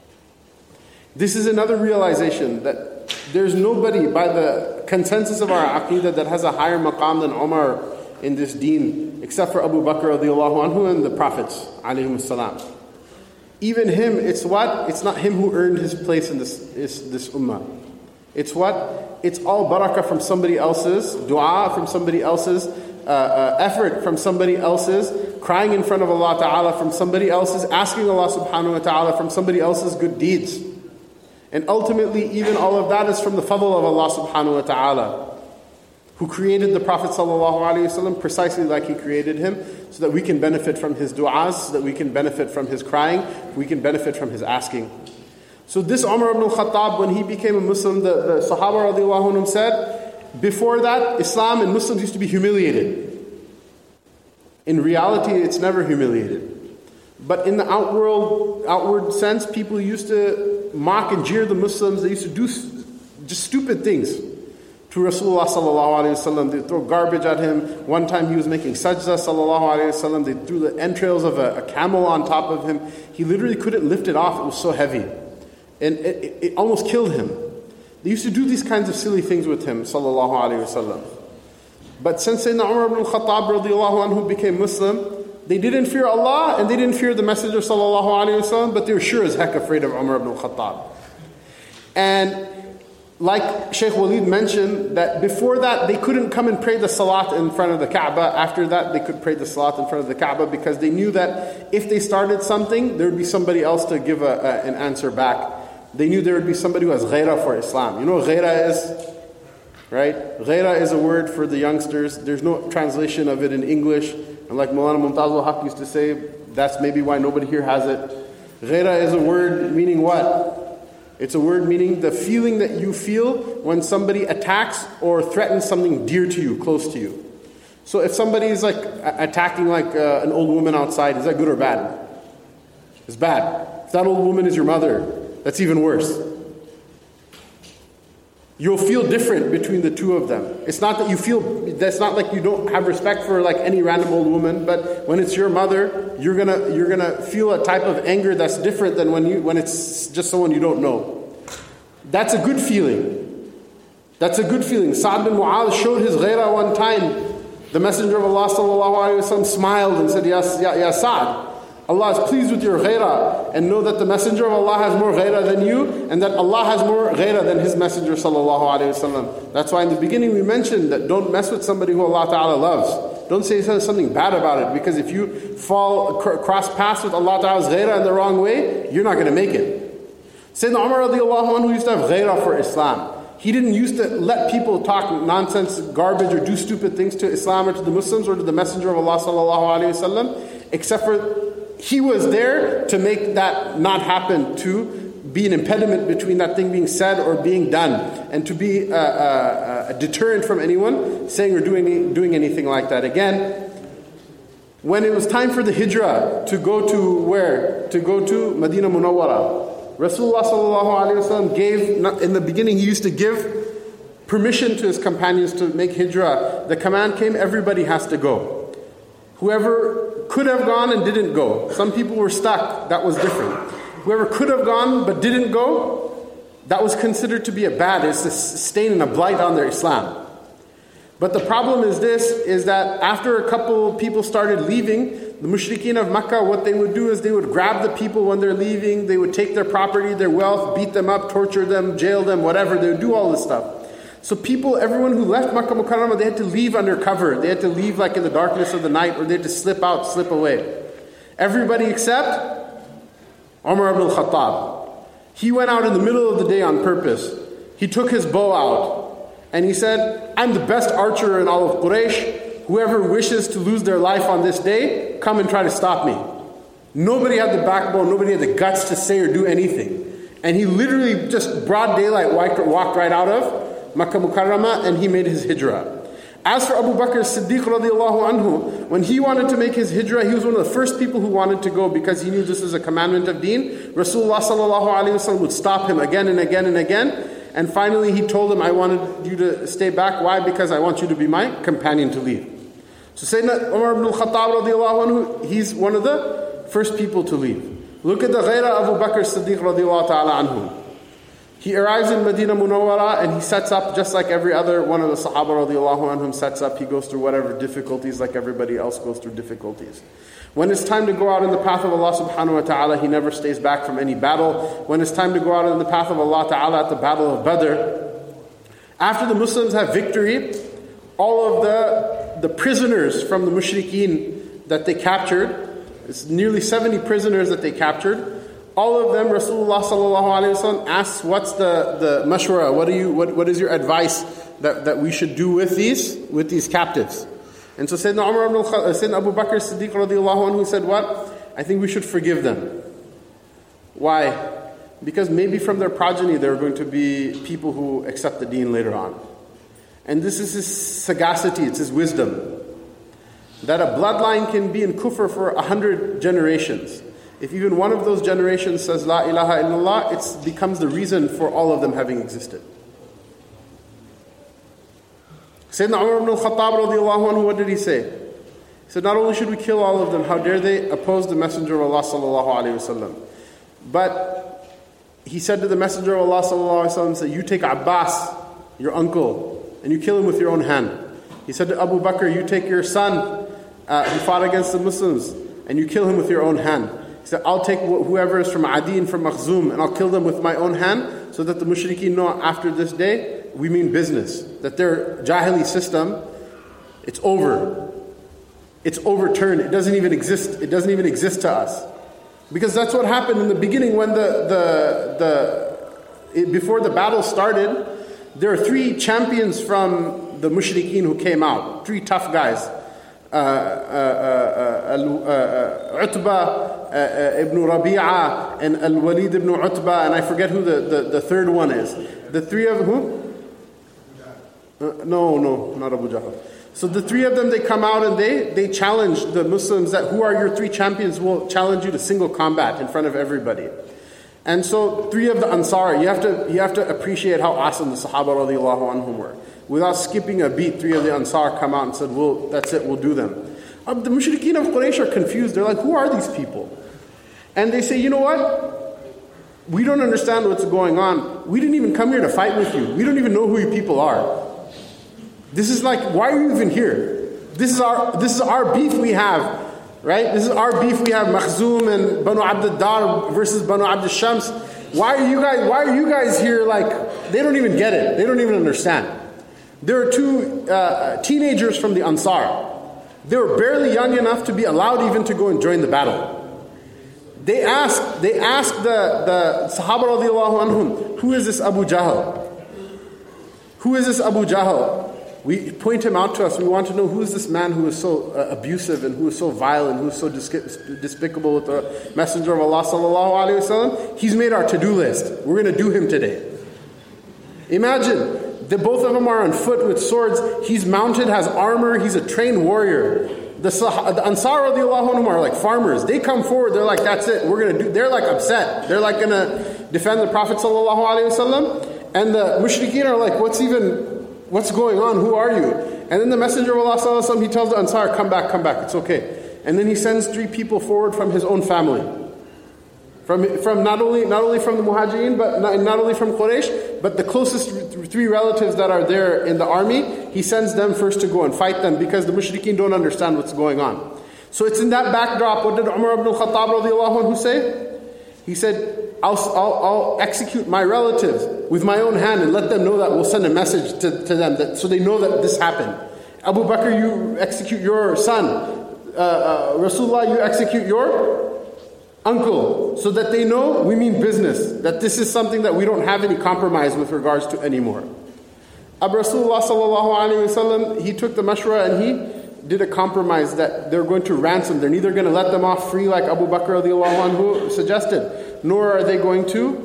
This is another realization that there's nobody by the consensus of our aqeedah that has a higher maqam than Umar in this deen, except for Abu Bakr radiallahu anhu and the Prophets alayhimus salam. Even him, it's what? It's not him who earned his place in this ummah. It's what? It's all barakah from somebody else's, dua from somebody else's, effort from somebody else's, crying in front of Allah Ta'ala from somebody else's, asking Allah Subhanahu Wa Ta'ala from somebody else's good deeds. And ultimately, even all of that is from the fadl of Allah Subhanahu Wa Ta'ala, who created the Prophet Sallallahu Alaihi Wasallam precisely like He created him, so that we can benefit from his du'as, so that we can benefit from his crying, we can benefit from his asking. So this Umar ibn al-Khattab, when he became a Muslim, the Sahaba radiallahu anhum said, before that, Islam and Muslims used to be humiliated. In reality, it's never humiliated. But in the outward sense, people used to mock and jeer the Muslims. They used to do just stupid things to Rasulullah sallallahu alaihi wasallam. They throw garbage at him. One time he was making sajda sallallahu alaihi wasallam. They threw the entrails of a camel on top of him. He literally couldn't lift it off. It was so heavy. And it almost killed him. They used to do these kinds of silly things with him, sallallahu alayhi wasallam. But since Sayyidina Umar ibn al-Khattab radiallahu anhu became Muslim, they didn't fear Allah and they didn't fear the Messenger sallallahu alayhi wasallam, but they were sure as heck afraid of Umar ibn al-Khattab. And like Shaykh Walid mentioned, that before that they couldn't come and pray the salat in front of the Kaaba. After that they could pray the salat in front of the Kaaba, because they knew that if they started something, there would be somebody else to give an answer back. They knew there would be somebody who has ghaira for Islam. You know what ghaira is? Right? Ghaira is a word for the youngsters. There's no translation of it in English. And like Maulana Mumtaz al-Haq used to say, that's maybe why nobody here has it. Ghaira is a word meaning what? It's a word meaning the feeling that you feel when somebody attacks or threatens something dear to you, close to you. So if somebody is like attacking like an old woman outside, is that good or bad? It's bad. If that old woman is your mother, that's even worse. You'll feel different between the two of them. It's not that you feel, that's not like you don't have respect for like any random old woman, but when it's your mother, you're gonna feel a type of anger that's different than when it's just someone you don't know. That's a good feeling. That's a good feeling. Sa'd bin Mu'adh showed his ghaira one time. The Messenger of Allah sallallahu alaihi wasallam smiled and said, Ya Sa'd, Allah is pleased with your ghaira, and know that the Messenger of Allah has more ghaira than you, and that Allah has more ghaira than His Messenger sallallahu alaihi wasallam. That's why in the beginning we mentioned that don't mess with somebody who Allah Ta'ala loves. Don't say something bad about it, because if you cross paths with Allah Ta'ala's ghaira in the wrong way, you're not going to make it. Sayyidina Umar radiallahu anhu used to have ghaira for Islam. He didn't used to let people talk nonsense, garbage, or do stupid things to Islam or to the Muslims or to the Messenger of Allah sallallahu alaihi wasallam, except for he was there to make that not happen, to be an impediment between that thing being said or being done, and to be a deterrent from anyone saying or doing anything like that. Again, when it was time for the hijrah to go to where? To go to Medina Munawwara, Rasulullah sallallahu alaihi wasallam gave, in the beginning he used to give permission to his companions to make hijrah. The command came, everybody has to go. Whoever could have gone and didn't go. Some people were stuck, that was different. Whoever could have gone but didn't go, that was considered to be it's a stain and a blight on their Islam. But the problem is that after a couple people started leaving, the mushrikeen of Makkah, what they would do is they would grab the people when they're leaving, they would take their property, their wealth, beat them up, torture them, jail them, whatever, they would do all this stuff. So everyone who left Makkah Mukarramah, they had to leave under cover. They had to leave like in the darkness of the night, or they had to slip out, slip away. Everybody except Umar ibn al-Khattab. He went out in the middle of the day on purpose. He took his bow out and he said, I'm the best archer in all of Quraysh. Whoever wishes to lose their life on this day, come and try to stop me. Nobody had the backbone, nobody had the guts to say or do anything. And he literally just broad daylight walked right out of Makkah Mukarramah, and he made his hijrah. As for Abu Bakr as-Siddiq radiallahu anhu, when he wanted to make his hijrah, he was one of the first people who wanted to go, because he knew this is a commandment of deen. Rasulullah sallallahu alaihi wasallam would stop him again and again and again, and finally he told him, I wanted you to stay back. Why? Because I want you to be my companion to leave. So Sayyidina Umar ibn al-Khattab radiallahu anhu, he's one of the first people to leave. Look at the ghaira of Abu Bakr as-Siddiq radiallahu ta'ala anhu. He arrives in Medina Munawwara and he sets up just like every other one of the Sahaba radiallahu anhum sets up. He goes through whatever difficulties like everybody else goes through difficulties. When it's time to go out in the path of Allah subhanahu wa ta'ala, he never stays back from any battle. When it's time to go out in the path of Allah ta'ala at the battle of Badr, after the Muslims have victory, all of the prisoners from the mushrikeen that they captured, it's nearly 70 prisoners that they captured, all of them, Rasulullah sallallahu alaihi wasallam asks, what's the mashwara? What is your advice that we should do with these captives? And so Sayyidina Abu Bakr as-Siddiq radiallahu anhu said, what? I think we should forgive them. Why? Because maybe from their progeny there are going to be people who accept the deen later on. And this is his sagacity, it's his wisdom. That a bloodline can be in kufr for 100 generations. If even one of those generations says La ilaha illallah, it becomes the reason for all of them having existed. Sayyidina Umar ibn al-Khattab radiallahu anhu, what did he say? He said, not only should we kill all of them, how dare they oppose the Messenger of Allah sallallahu alayhi wasallam, but he said to the Messenger of Allah sallallahu alaihi wasallam, you take Abbas, your uncle, and you kill him with your own hand. He said to Abu Bakr, you take your son who fought against the Muslims, and you kill him with your own hand. He said, I'll take whoever is from Adi and from Makhzum, and I'll kill them with my own hand, so that the mushrikeen know after this day, we mean business. That their Jahili system, it's over. It's overturned. It doesn't even exist. It doesn't even exist to us. Because that's what happened in the beginning when before the battle started. There are 3 champions from the mushrikeen who came out. 3 tough guys. Utbah ibn Rabi'a and Al-Walid ibn Utbah, and I forget who the third one is. The 3 of who? No, not Abu Jahl. So the 3 of them, they come out and they challenge the Muslims that who are your 3 champions will challenge you to single combat in front of everybody. And so 3 of the Ansar, you have to appreciate how awesome the Sahaba radiallahu anhum were. Without skipping a beat, 3 of the Ansar come out and said, well, that's it, we'll do them. The mushrikeen of Quraysh are confused. They're like, who are these people? And they say, you know what? We don't understand what's going on. We didn't even come here to fight with you. We don't even know who you people are. This is like, why are you even here? This is our beef we have, right? This is our beef we have, Makhzum and Banu Abd al-Dar versus Banu Abd al-Shams. Why are you guys here? Like, they don't even get it. They don't even understand. There are 2 teenagers from the Ansar. They were barely young enough to be allowed even to go and join the battle. They asked the Sahaba radiallahu anhum, who is this Abu Jahl? Who is this Abu Jahl? We point him out to us. We want to know who is this man who is so abusive and who is so violent, who is so despicable with the Messenger of Allah sallallahu alaihi wasallam. He's made our to-do list. We're going to do him today. Imagine, the both of them are on foot with swords. He's mounted, has armor. He's a trained warrior. The Ansar radiallahu anhum are like farmers. They come forward. They're like, that's it. We're going to do. They're like upset. They're like going to defend the Prophet sallallahu alaihi wasallam. And the mushrikeen are like, what's going on? Who are you? And then the Messenger of Allah sallallahu alaihi wasallam, he tells the Ansar, come back, it's okay. And then he sends 3 people forward from his own family. From not only from the Muhajirin, but not only from Quraysh, but the closest 3 relatives that are there in the army, he sends them first to go and fight them because the mushrikeen don't understand what's going on. So it's in that backdrop. What did Umar ibn al-Khattab radiallahu anhu say? He said, I'll execute my relatives with my own hand and let them know that we'll send a message to them so they know that this happened. Abu Bakr, you execute your son. Rasulullah, you execute your uncle, so that they know we mean business, that this is something that we don't have any compromise with regards to anymore. Abu Rasulullah sallallahu alaihi wasallam, he took the mashwara and he did a compromise that they're going to ransom. They're neither going to let them off free like Abu Bakr radiallahu anhu suggested, nor are they going to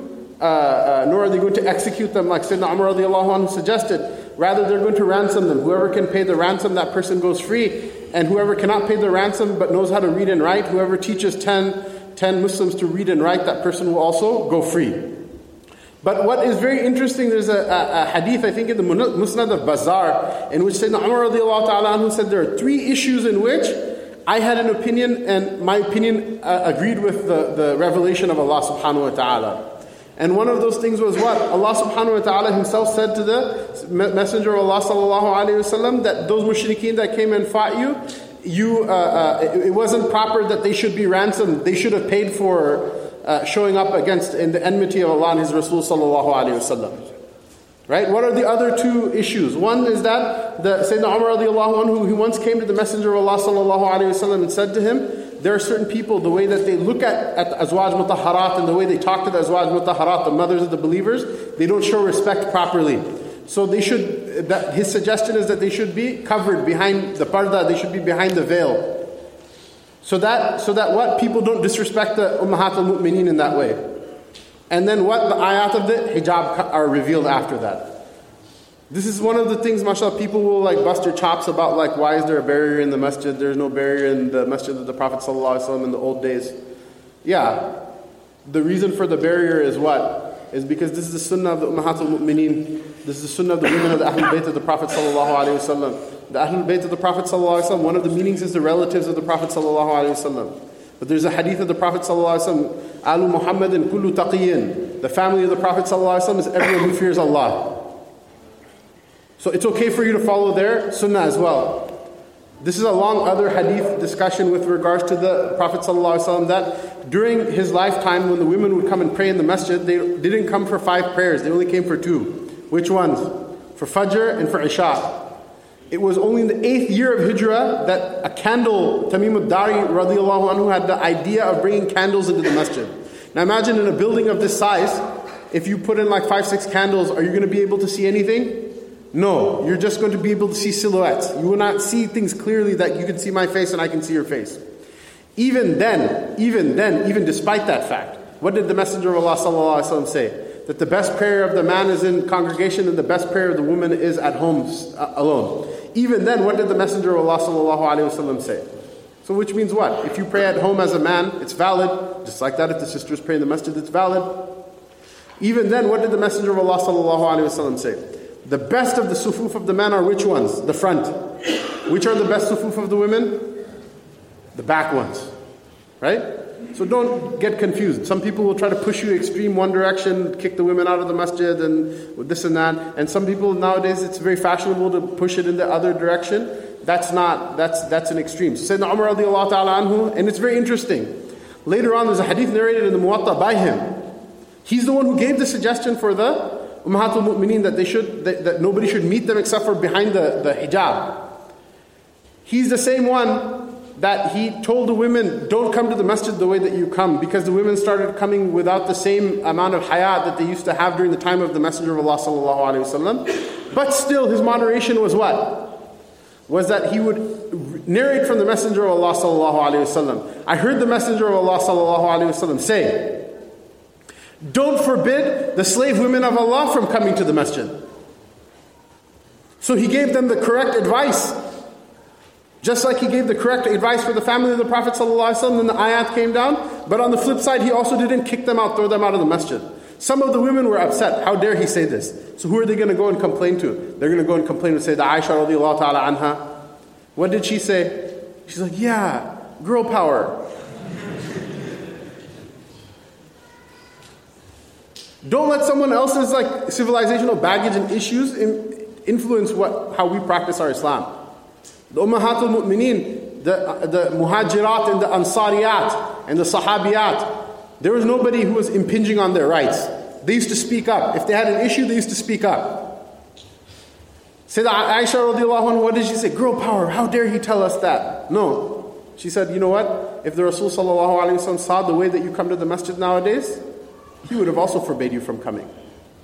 execute them like Sayyidina Umar radiallahu anhu suggested. Rather, they're going to ransom them. Whoever can pay the ransom, that person goes free. And whoever cannot pay the ransom but knows how to read and write, whoever teaches 10 Muslims to read and write, that person will also go free. But what is very interesting, there's a hadith, I think in the Musnad of Bazar, in which Sayyidina Umar radiallahu ta'ala anhu said there are 3 issues in which I had an opinion, and my opinion agreed with the revelation of Allah subhanahu wa ta'ala. And one of those things was what? Allah subhanahu wa ta'ala himself said to the Messenger of Allah sallallahu alayhi wa sallam that those mushrikeen that came and fought you, it wasn't proper that they should be ransomed. They should have paid for showing up against in the enmity of Allah and His Rasul sallallahu alayhi wa sallam. Right? What are the other 2 issues? One is that the Sayyidina Umar radiallahu anhu, he once came to the Messenger of Allah sallallahu alayhi wa sallam and said to him, there are certain people, the way that they look at the Azwaj Mutahharat and the way they talk to the Azwaj Mutahharat, the mothers of the believers, they don't show respect properly. So his suggestion is that they should be covered behind the parda, they should be behind the veil. So that what? People don't disrespect the Ummahat al-Mu'mineen in that way. And then what? The ayat of the hijab are revealed after that. This is one of the things, mashallah, people will like bust their chops about, like, why is there a barrier in the masjid? There's no barrier in the masjid of the Prophet ﷺ in the old days. Yeah, the reason for the barrier is what? Is because this is the sunnah of the Ummahat al-Mu'mineen. This is the sunnah of the women of the Ahlul Bayt of the Prophet ﷺ. The Ahlul Bayt of the Prophet ﷺ, one of the meanings is the relatives of the Prophet ﷺ. But there's a hadith of the Prophet ﷺ, Alu Muhammadin kullu taqiyyin. the family of the Prophet ﷺ is everyone who fears Allah. So it's okay for you to follow their sunnah as well. This is a long other hadith discussion with regards to the Prophet ﷺ, that during his lifetime when the women would come and pray in the masjid, they didn't come for 5 prayers, they only came for 2. Which ones? For Fajr and for Isha. It was only in the 8th year of Hijrah that a candle, Tamim al-Dari radiallahu anhu had the idea of bringing candles into the masjid. Now imagine in a building of this size, if you put in like 5-6 candles, are you going to be able to see anything? No, you're just going to be able to see silhouettes. You will not see things clearly that you can see my face and I can see your face. Even despite that fact, what did the Messenger of Allah sallallahu alaihi wasallam say? That the best prayer of the man is in congregation and the best prayer of the woman is at home alone. Even then, what did the Messenger of Allah sallallahu alaihi wasallam say? So which means what? If you pray at home as a man, it's valid. Just like that, if the sisters pray in the masjid, it's valid. Even then, what did the Messenger of Allah sallallahu alaihi wasallam say? The best of the sufuf of the men are which ones? The front. Which are the best sufuf of the women? The back ones. Right? So don't get confused. Some people will try to push you extreme one direction, kick the women out of the masjid and this and that. And some people nowadays, it's very fashionable to push it in the other direction. That's an extreme. So Sayyidina Umar radiallahu ta'ala anhu, and it's very interesting. Later on, there's a hadith narrated in the Muwatta by him. He's the one who gave the suggestion for the Ummahatul Mu'mineen that nobody should meet them except for behind the hijab. He's the same one that he told the women, don't come to the masjid the way that you come, because the women started coming without the same amount of hayat that they used to have during the time of the Messenger of Allah sallallahu alaihi wasallam. But still, his moderation was what? Was that he would narrate from the Messenger of Allah sallallahu alaihi wasallam. I heard the Messenger of Allah sallallahu alaihi wasallam say, don't forbid the slave women of Allah from coming to the masjid. So he gave them the correct advice. Just like he gave the correct advice for the family of the Prophet ﷺ, then the ayat came down. But on the flip side, he also didn't kick them out, throw them out of the masjid. Some of the women were upset. How dare he say this? So who are they going to go and complain to? They're going to go and complain to Sayyidah Aisha radiallahu ta'ala anha. What did she say? She's like, yeah, girl power. Don't let someone else's civilizational baggage and issues influence how we practice our Islam. The Ummahatul Mu'mineen, the Muhajirat and the Ansariyat and the Sahabiyat, there was nobody who was impinging on their rights. They used to speak up. If they had an issue, they used to speak up. Sayyidah Aisha radiallahu anha, what did she say? Girl power, how dare he tell us that? No. She said, you know what? If the Rasul sallallahu alayhi wa sallam saw the way that you come to the masjid nowadays, he would have also forbade you from coming.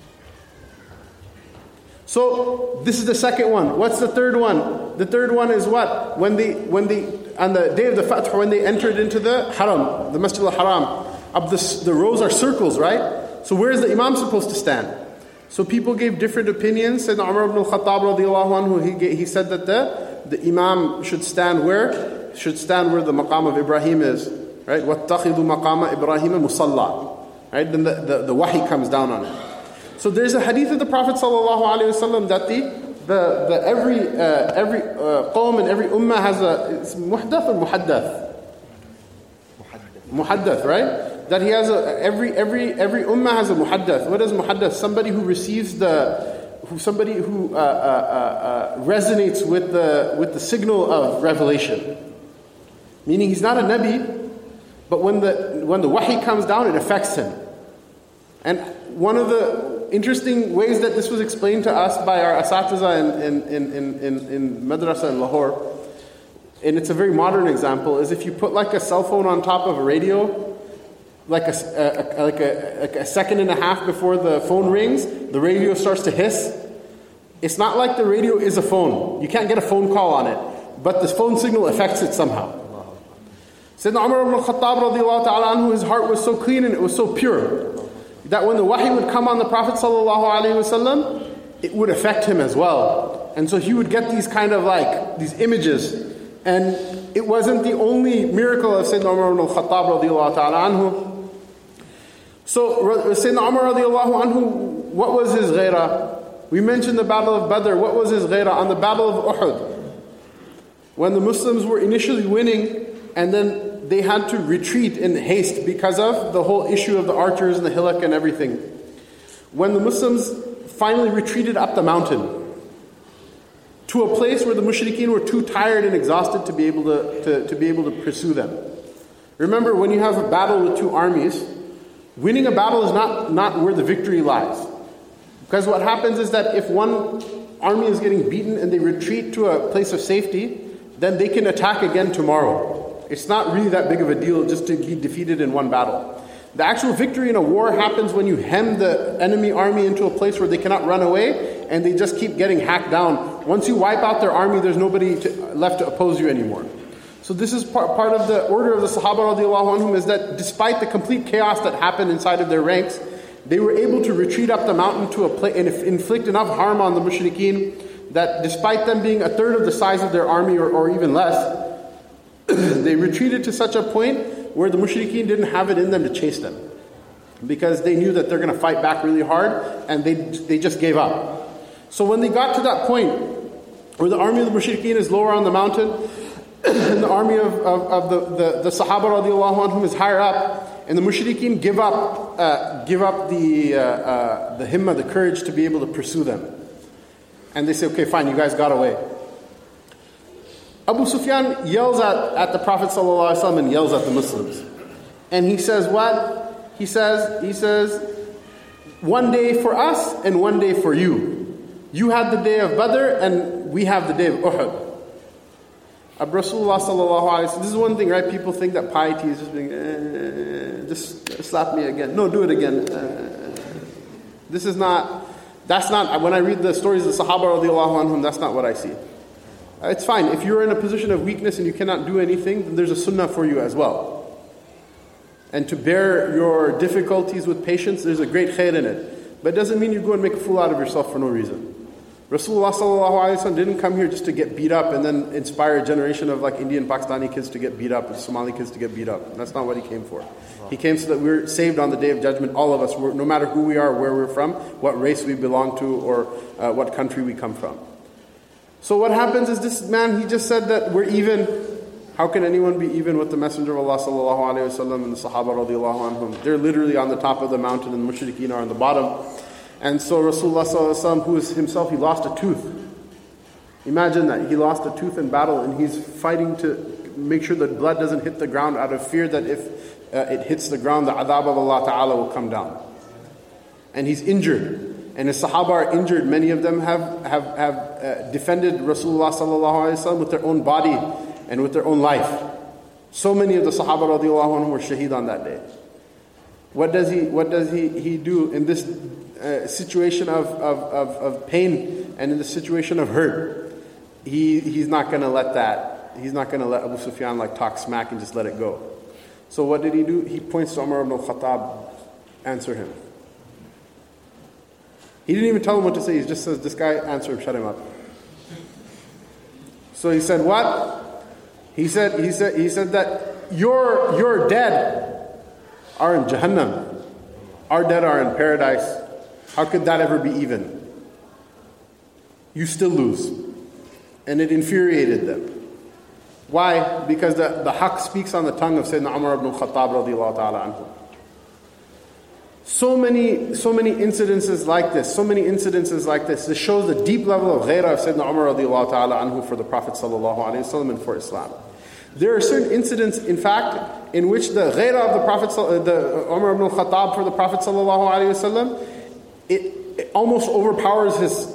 So this is the second one. What's the third one? The third one is what? When they on the day of the Fath, when they entered into the Haram, the Masjid al-Haram, the rows are circles, right? So where is the Imam supposed to stand? So people gave different opinions. Sayyidina Umar ibn al-Khattab radiallahu anhu, he said that the Imam should stand where? Should stand where the maqam of Ibrahim is, right? وَاتَّخِذُوا مَقَامَ إِبْرَاهِيمَ مُصَلَّى. Right? Then the wahi comes down on it. So there's a hadith of the Prophet ﷺ that every qawm and every ummah has it's muhdath or muhaddath? Muhaddath, right? That he has every ummah has a muhaddath. What is muhaddath? Somebody who receives somebody who resonates with the signal of revelation. Meaning he's not a nabi, but when the wahi comes down, it affects him. And one of the interesting ways that this was explained to us by our asatiza in madrasa in Lahore, and it's a very modern example, is if you put like a cell phone on top of a radio, like a second and a half before the phone rings, the radio starts to hiss. It's not like the radio is a phone. You can't get a phone call on it, but the phone signal affects it somehow. Sayyidina Umar ibn al-Khattab radiallahu ta'ala anhu, his heart was so clean and it was so pure that when the wahi would come on the Prophet sallallahu alaihi wasallam, it would affect him as well. And so he would get these kind of these images. And it wasn't the only miracle of Sayyidina Umar ibn al-Khattab radiallahu ta'ala anhu. So Sayyidina Umar radiallahu anhu, what was his ghairah? We mentioned the Battle of Badr. What was his ghairah? On the Battle of Uhud, when the Muslims were initially winning, and then they had to retreat in haste because of the whole issue of the archers and the hilak and everything. When the Muslims finally retreated up the mountain to a place where the mushrikeen were too tired and exhausted to be able to pursue them. Remember, when you have a battle with two armies, winning a battle is not where the victory lies. Because what happens is that if one army is getting beaten and they retreat to a place of safety, then they can attack again tomorrow. It's not really that big of a deal just to be defeated in one battle. The actual victory in a war happens when you hem the enemy army into a place where they cannot run away and they just keep getting hacked down. Once you wipe out their army, there's nobody left to oppose you anymore. So this is part of the order of the Sahaba radiallahu anhum, is that despite the complete chaos that happened inside of their ranks, they were able to retreat up the mountain to a place and inflict enough harm on the mushrikeen that despite them being a third of the size of their army or even less, they retreated to such a point where the mushrikeen didn't have it in them to chase them. Because they knew that they're going to fight back really hard, and they just gave up. So when they got to that point where the army of the mushrikeen is lower on the mountain, and the army of the Sahaba radiallahu anhum is higher up, and the mushrikeen give up the himmah, the courage to be able to pursue them. And they say, okay, fine, you guys got away. Abu Sufyan yells at the Prophet ﷺ and yells at the Muslims. And he says what? He says, one day for us and one day for you. You had the day of Badr and we have the day of Uhud. Rasulullah ﷺ, this is one thing, right? People think that piety is just being, just slap me again. No, do it again. That's not, when I read the stories of the Sahaba radiallahu anhum, that's not what I see. It's fine. If you're in a position of weakness and you cannot do anything, then there's a sunnah for you as well. And to bear your difficulties with patience, there's a great khair in it. But it doesn't mean you go and make a fool out of yourself for no reason. Rasulullah ﷺ didn't come here just to get beat up and then inspire a generation of like Indian, Pakistani kids to get beat up, and Somali kids to get beat up. That's not what he came for. He came so that we're saved on the Day of Judgment, all of us, no matter who we are, where we're from, what race we belong to, or what country we come from. So what happens is this man, he just said that we're even. How can anyone be even with the Messenger of Allah sallallahu alaihi wasallam and the Sahaba radiallahu anhum? They're literally on the top of the mountain and the mushrikeen are on the bottom. And so Rasulullah sallallahu alaihi wasallam, who is himself, he lost a tooth. Imagine that. He lost a tooth in battle and he's fighting to make sure that blood doesn't hit the ground out of fear that if it hits the ground, the adhab of Allah ta'ala will come down. And he's injured. And his Sahaba are injured. Many of them have defended Rasulullah sallallahu alaihi wasallam with their own body and with their own life. So many of the Sahaba radiallahu anhum were shaheed on that day. What does he do in this situation of pain and in the situation of hurt? He's not going to let that. He's not going to let Abu Sufyan talk smack and just let it go. So what did he do? He points to Umar ibn al-Khattab, answer him. He didn't even tell him what to say. He just says, this guy, answer him, shut him up. So he said, what? He said that your dead are in Jahannam. Our dead are in paradise. How could that ever be even? You still lose. And it infuriated them. Why? Because the haqq speaks on the tongue of Sayyidina Umar ibn al-Khattab radiallahu ta'ala anhu. So many incidences like this, this shows the deep level of ghairah of Sayyidina Umar radiallahu ta'ala anhu for the Prophet sallallahu alayhi wa sallam and for Islam. There are certain incidents, in fact, in which the ghairah of the Prophet, the Umar ibn al-Khattab for the Prophet sallallahu alayhi wa sallam, it almost overpowers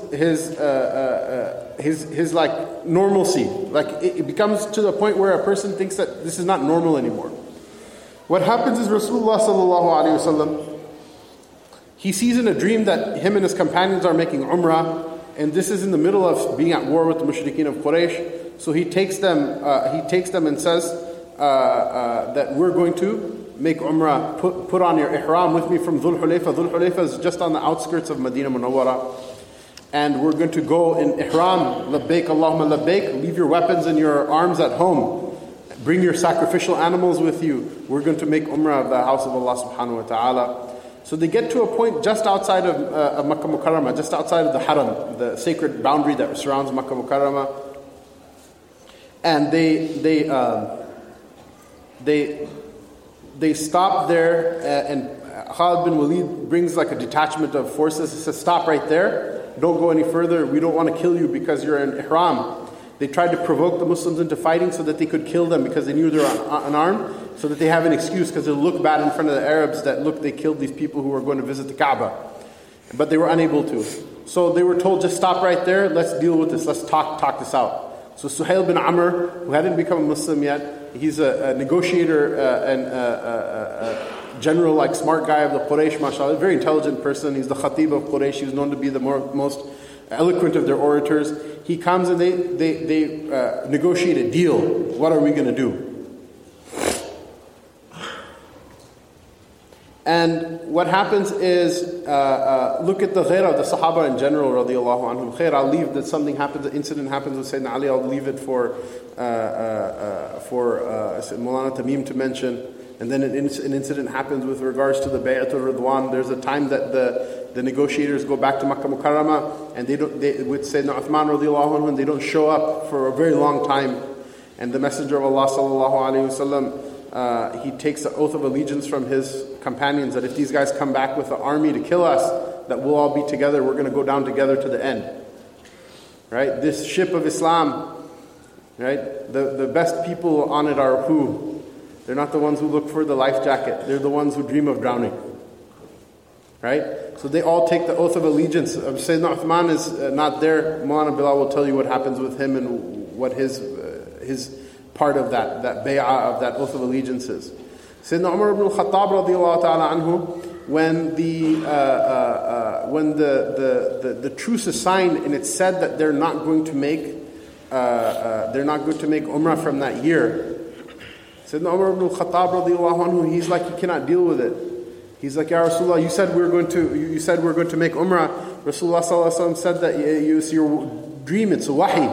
his normalcy. It becomes to the point where a person thinks that this is not normal anymore. What happens is Rasulullah sallallahu alayhi wa sallam, he sees in a dream that him and his companions are making umrah, and this is in the middle of being at war with the mushrikeen of Quraysh. So he takes them and says that we're going to make umrah, put on your ihram with me from Dhul Hulayfa. Dhul Hulayfa is just on the outskirts of Medina Munawwara. And we're going to go in ihram, labbaik Allahumma labbaik, leave your weapons and your arms at home. Bring your sacrificial animals with you. We're going to make umrah of the house of Allah subhanahu wa ta'ala. So they get to a point just outside of Makkah Mukarramah, just outside of the Haram, the sacred boundary that surrounds Makkah Mukarramah. And they they stop there, and Khalid bin Walid brings like a detachment of forces. He says, stop right there, don't go any further, we don't want to kill you because you're in ihram. They tried to provoke the Muslims into fighting so that they could kill them because they knew they were unarmed, so that they have an excuse because it'll look bad in front of the Arabs that look, they killed these people who were going to visit the Kaaba. But they were unable to. So they were told, just stop right there, let's deal with this, let's talk this out. So Suhail bin Amr, who hadn't become a Muslim yet, he's a negotiator and a general, like smart guy of the Quraysh, mashallah, a very intelligent person. He's the Khatib of Quraysh. He's known to be the most eloquent of their orators. He comes and they negotiate a deal. What are we going to do? And what happens is, look at the ghairah of the Sahaba in general, radiallahu anhum. Khair, I'll leave that something happens, an incident happens with Sayyidina Ali, I'll leave it for Mawlana Tamim to mention. And then an incident happens with regards to the Bay'atul Ridwan. There's a time that the negotiators go back to Makkah Mukarramah, and with Sayyidina Uthman radiallahu anhu, and they don't show up for a very long time. And the Messenger of Allah sallallahu alayhi wasallam, he takes the oath of allegiance from his companions that if these guys come back with an army to kill us, that we'll all be together, we're going to go down together to the end. Right? This ship of Islam, right? The best people on it are who? They're not the ones who look for the life jacket. They're the ones who dream of drowning. Right? So they all take the oath of allegiance. Sayyidina Uthman is not there. Mawlana Bilal will tell you what happens with him and what his part of that bay'ah, of that oath of allegiance is. Sayyidina Umar ibn al-Khattab radiallahu ta'ala anhu, when the truce is signed and it's said that they're not going to make Umrah from that year, Sayyidina Umar ibn al-Khattab radiallahu anhu, he's like, he cannot deal with it. He's like, Ya Rasulullah, you said we're going to make Umrah. Rasulullah sallallahu alaihi wasallam said that it's your dream, it's a wahi.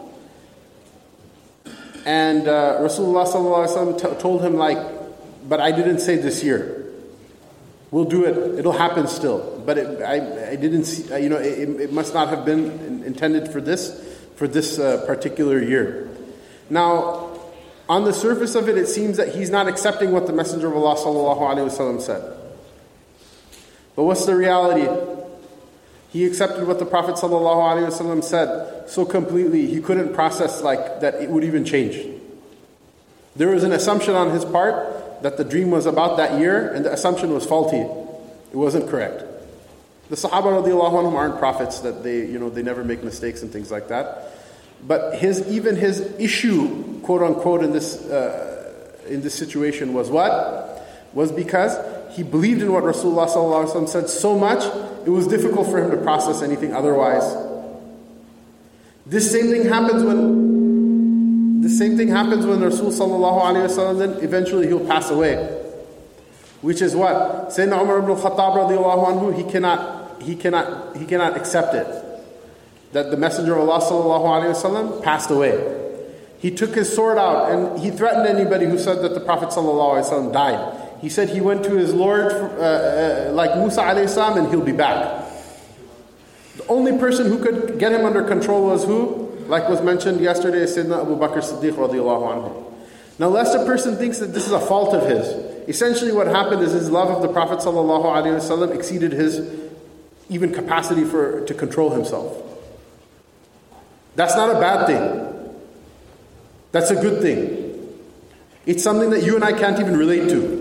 And Rasulullah sallallahu alaihi wasallam told him, like, but I didn't say this year. We'll do it. It'll happen still. But I didn't see. It must not have been intended for this particular year. Now, on the surface of it, it seems that he's not accepting what the Messenger of Allah sallallahu alaihi wasallam said. But what's the reality? He accepted what the Prophet sallallahu alaihi wasallam said so completely, he couldn't process like that it would even change. There was an assumption on his part that the dream was about that year, and the assumption was faulty. It wasn't correct. The Sahaba radiallahu anhum aren't prophets, that they never make mistakes and things like that. But his issue, quote unquote, in this situation was what? Was because he believed in what Rasulullah sallallahu alaihi wasallam said so much, it was difficult for him to process anything otherwise. This same thing happens when Rasul sallallahu alaihi wasallam, then eventually he'll pass away. Which is what? Sayyidina Umar ibn al-Khattab radiallahu anhu, he cannot accept it. That the Messenger of Allah sallallahu alaihi wasallam passed away. He took his sword out and he threatened anybody who said that the Prophet sallallahu alaihi wasallam died. He said he went to his Lord like Musa alayhi salam, and he'll be back. The only person who could get him under control was who? Like was mentioned yesterday, Sayyidina Abu Bakr Siddiq radiallahu anhu. Now lest a person thinks that this is a fault of his, essentially what happened is his love of the Prophet sallallahu alaihi wasallam exceeded his even capacity to control himself. That's not a bad thing. That's a good thing. It's something that you and I can't even relate to.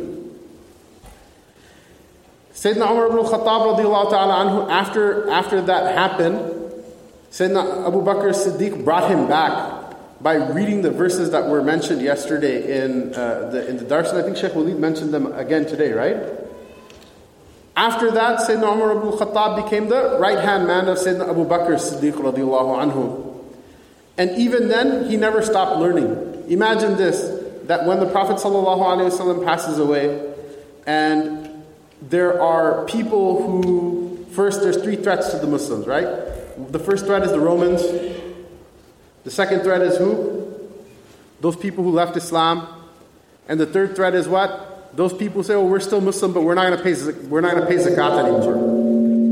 Sayyidina Umar ibn al-Khattab radiallahu ta'ala anhu, after that happened, Sayyidina Abu Bakr Siddiq brought him back by reading the verses that were mentioned yesterday in the Dars, and I think Shaykh Walid mentioned them again today, right? After that, Sayyidina Umar ibn al-Khattab became the right-hand man of Sayyidina Abu Bakr Siddiq radiallahu anhu. And even then, he never stopped learning. Imagine this, that when the Prophet sallallahu alaihi wasallam passes away, and there are people who, first there's three threats to the Muslims, right? The first threat is the Romans. The second threat is who? Those people who left Islam. And the third threat is what? Those people who say, "Oh, we're still Muslim, but we're not going to pay zakat anymore."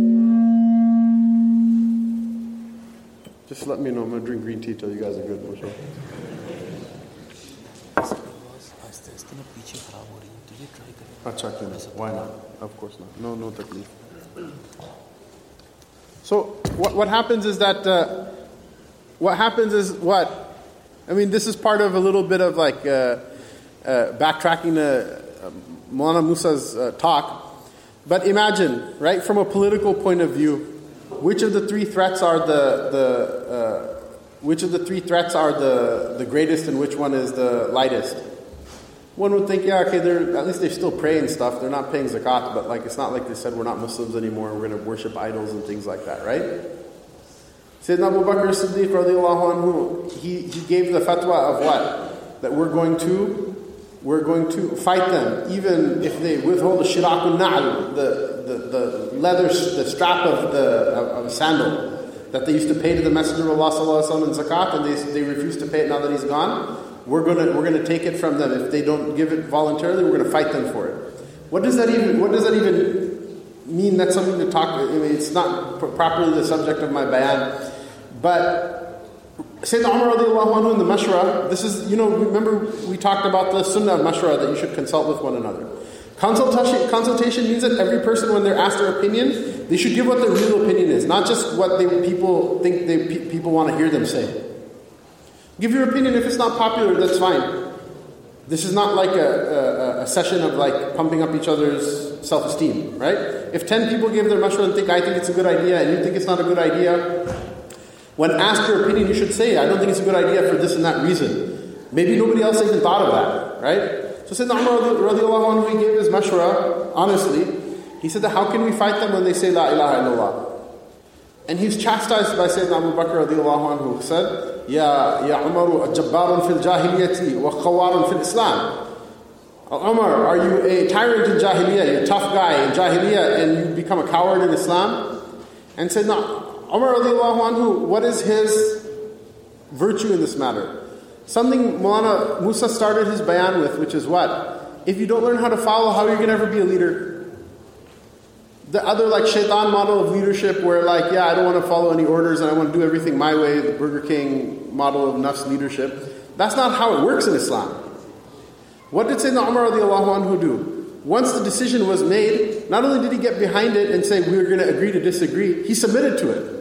Just let me know. I'm going to drink green tea till you guys are good. Acha kyun nahi? Why not? Of course not. No taklif. So what happens is that I mean, this is part of a little bit of like backtracking to Maulana Musa's talk. But imagine, right, from a political point of view, which of the three threats are the greatest and which one is the lightest? One would think, yeah, okay, at least they still pray and stuff. They're not paying zakat, but like it's not like they said we're not Muslims anymore. We're going to worship idols and things like that, right? Sayyidina Abu Bakr as-Siddiq radiallahu anhu, he gave the fatwa of what? That we're going to fight them, even if they withhold the shirakun na'al, the leather, the strap of a sandal that they used to pay to the Messenger of Allah sallallahu alaihi wasallam in zakat, and they refuse to pay it now that he's gone. We're gonna take it from them. If they don't give it voluntarily, we're gonna fight them for it. What does that even mean? That's something to talk. I mean, it's not properly the subject of my bayan, but Sayyidina Umar radiallahu anhu in the mashra, this is, remember we talked about the sunnah of mashra, that you should consult with one another. Consultation means that every person, when they're asked their opinion, they should give what their real opinion is, not just what people think people want to hear them say. Give your opinion. If it's not popular, that's fine. This is not like a session of like pumping up each other's self-esteem, right? If 10 people give their mashra and I think it's a good idea, and you think it's not a good idea, when asked your opinion, you should say, I don't think it's a good idea for this and that reason. Maybe nobody else even thought of that, right? So Sayyidina Umar radiallahu anhu, he gave his mashra, honestly. He said that how can we fight them when they say La ilaha illallah? And he was chastised by Sayyidina Abu Bakr radiallahu anhu, who said, Ya Umaru, jabbarun fil jahiliyati wa khawarun fil Islam. Umar, are you a tyrant in jahiliyah? You're a tough guy in jahiliyah and you become a coward in Islam? And said, no, Umar radiallahu anhu, what is his virtue in this matter? Something Maulana Musa started his bayan with, which is what? If you don't learn how to follow, how are you going to ever be a leader? The other like shaitan model of leadership where like, yeah, I don't want to follow any orders and I want to do everything my way, the Burger King model of nafs leadership, that's not how it works in Islam. What did Sayyidina Umar radiallahu anhu do? Once the decision was made, not only did he get behind it and say, we're going to agree to disagree, he submitted to it.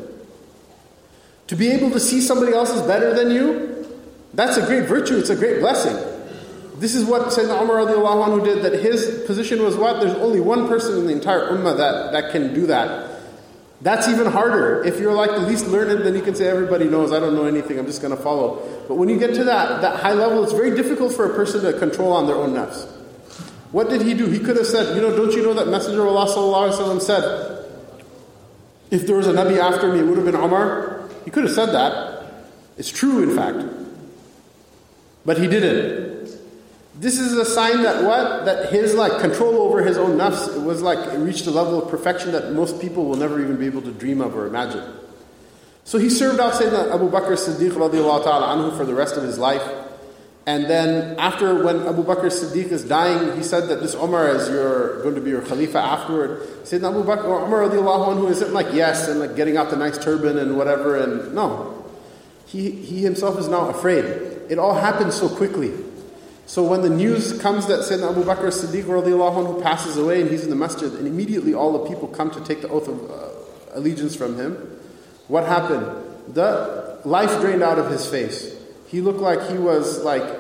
To be able to see somebody else is better than you, that's a great virtue, it's a great blessing. This is what Sayyidina Umar radiallahu anhu did, that his position was what? There's only one person in the entire ummah that can do that. That's even harder. If you're like the least learned, then you can say, everybody knows, I don't know anything, I'm just going to follow. But when you get to that high level, it's very difficult for a person to control on their own nafs. What did he do? He could have said, don't you know that Messenger of Allah sallallahu alaihi wasallam said, if there was a Nabi after me, it would have been Umar? He could have said that. It's true, in fact. But he didn't. This is a sign that what? That his control over his own nafs was it reached a level of perfection that most people will never even be able to dream of or imagine. So he served out Sayyidina Abu Bakr as-Siddiq radiallahu ta'ala anhu for the rest of his life. And then after, when Abu Bakr as-Siddiq is dying, he said that this Umar is going to be your Khalifa afterward. Sayyidina Abu Bakr or Umar radiallahu anhu isn't yes and getting out the nice turban and whatever, and no. He himself is now afraid. It all happened so quickly. So when the news comes that Sayyidina Abu Bakr as-Siddiq radiallahu anhu passes away and he's in the masjid, and immediately all the people come to take the oath of allegiance from him, what happened? The life drained out of his face. He looked like he was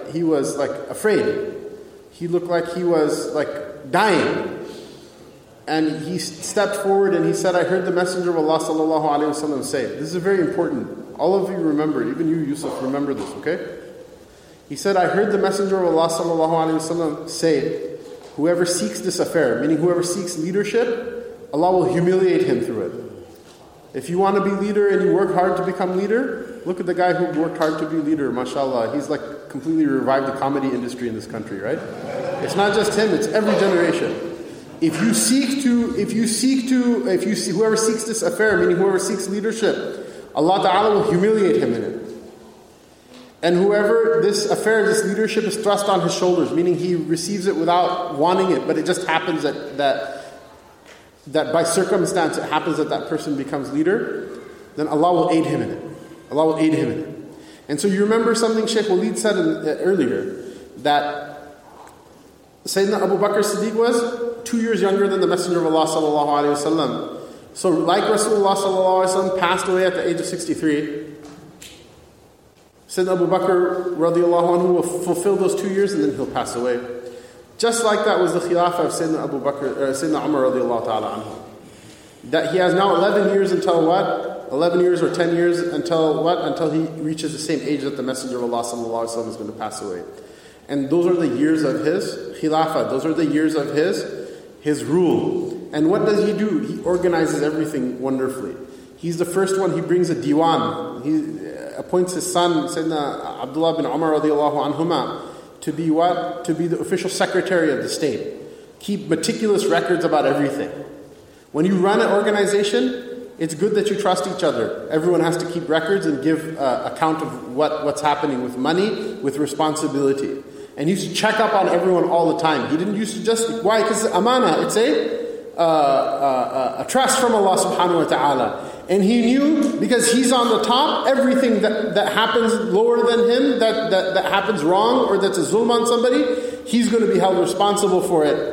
afraid. He looked like he was dying. And he stepped forward and he said, I heard the Messenger of Allah sallallahu alaihi wasallam say, this is very important. All of you remember, even you Yusuf, remember this, okay? He said, I heard the Messenger of Allah sallallahu alaihi wasallam say, whoever seeks this affair, meaning whoever seeks leadership, Allah will humiliate him through it. If you want to be leader and you work hard to become leader, look at the guy who worked hard to be leader, mashallah. He's completely revived the comedy industry in this country, right? It's not just him, it's every generation. Whoever seeks this affair, meaning whoever seeks leadership, Allah Ta'ala will humiliate him in it. And whoever this affair, this leadership is thrust on his shoulders, meaning he receives it without wanting it, but it just happens that by circumstance it happens that person becomes leader, then Allah will aid him in it. Allah will aid him in it. And so you remember something Shaykh Walid said earlier, that Sayyidina Abu Bakr Siddiq was 2 years younger than the Messenger of Allah sallallahu alaihi wasallam. So like Rasulullah sallallahu alaihi wasallam passed away at the age of 63, Sayyidina Abu Bakr radiallahu anhu will fulfill those 2 years and then he'll pass away. Just like that was the Khilafah of Sayyidina Abu Bakr, Sayyidina Umar radiallahu ta'ala anhu. That he has now 11 years until what? 11 years or 10 years until what? Until he reaches the same age that the Messenger of Allah sallallahu alaihi wasallam is going to pass away. And those are the years of his Khilafah. Those are the years of his rule. And what does he do? He organizes everything wonderfully. He's the first one. He brings a diwan. He appoints his son, Sayyidina Abdullah bin Umar radiallahu anhuma, to be what? To be the official secretary of the state. Keep meticulous records about everything. When you run an organization, it's good that you trust each other. Everyone has to keep records and give account of what's happening with money, with responsibility. And he used to check up on everyone all the time. He didn't used to just, why? Because it's amana, it's a trust from Allah subhanahu wa ta'ala. And he knew, because he's on the top, everything that happens lower than him, that happens wrong, or that's a zulm on somebody, he's going to be held responsible for it.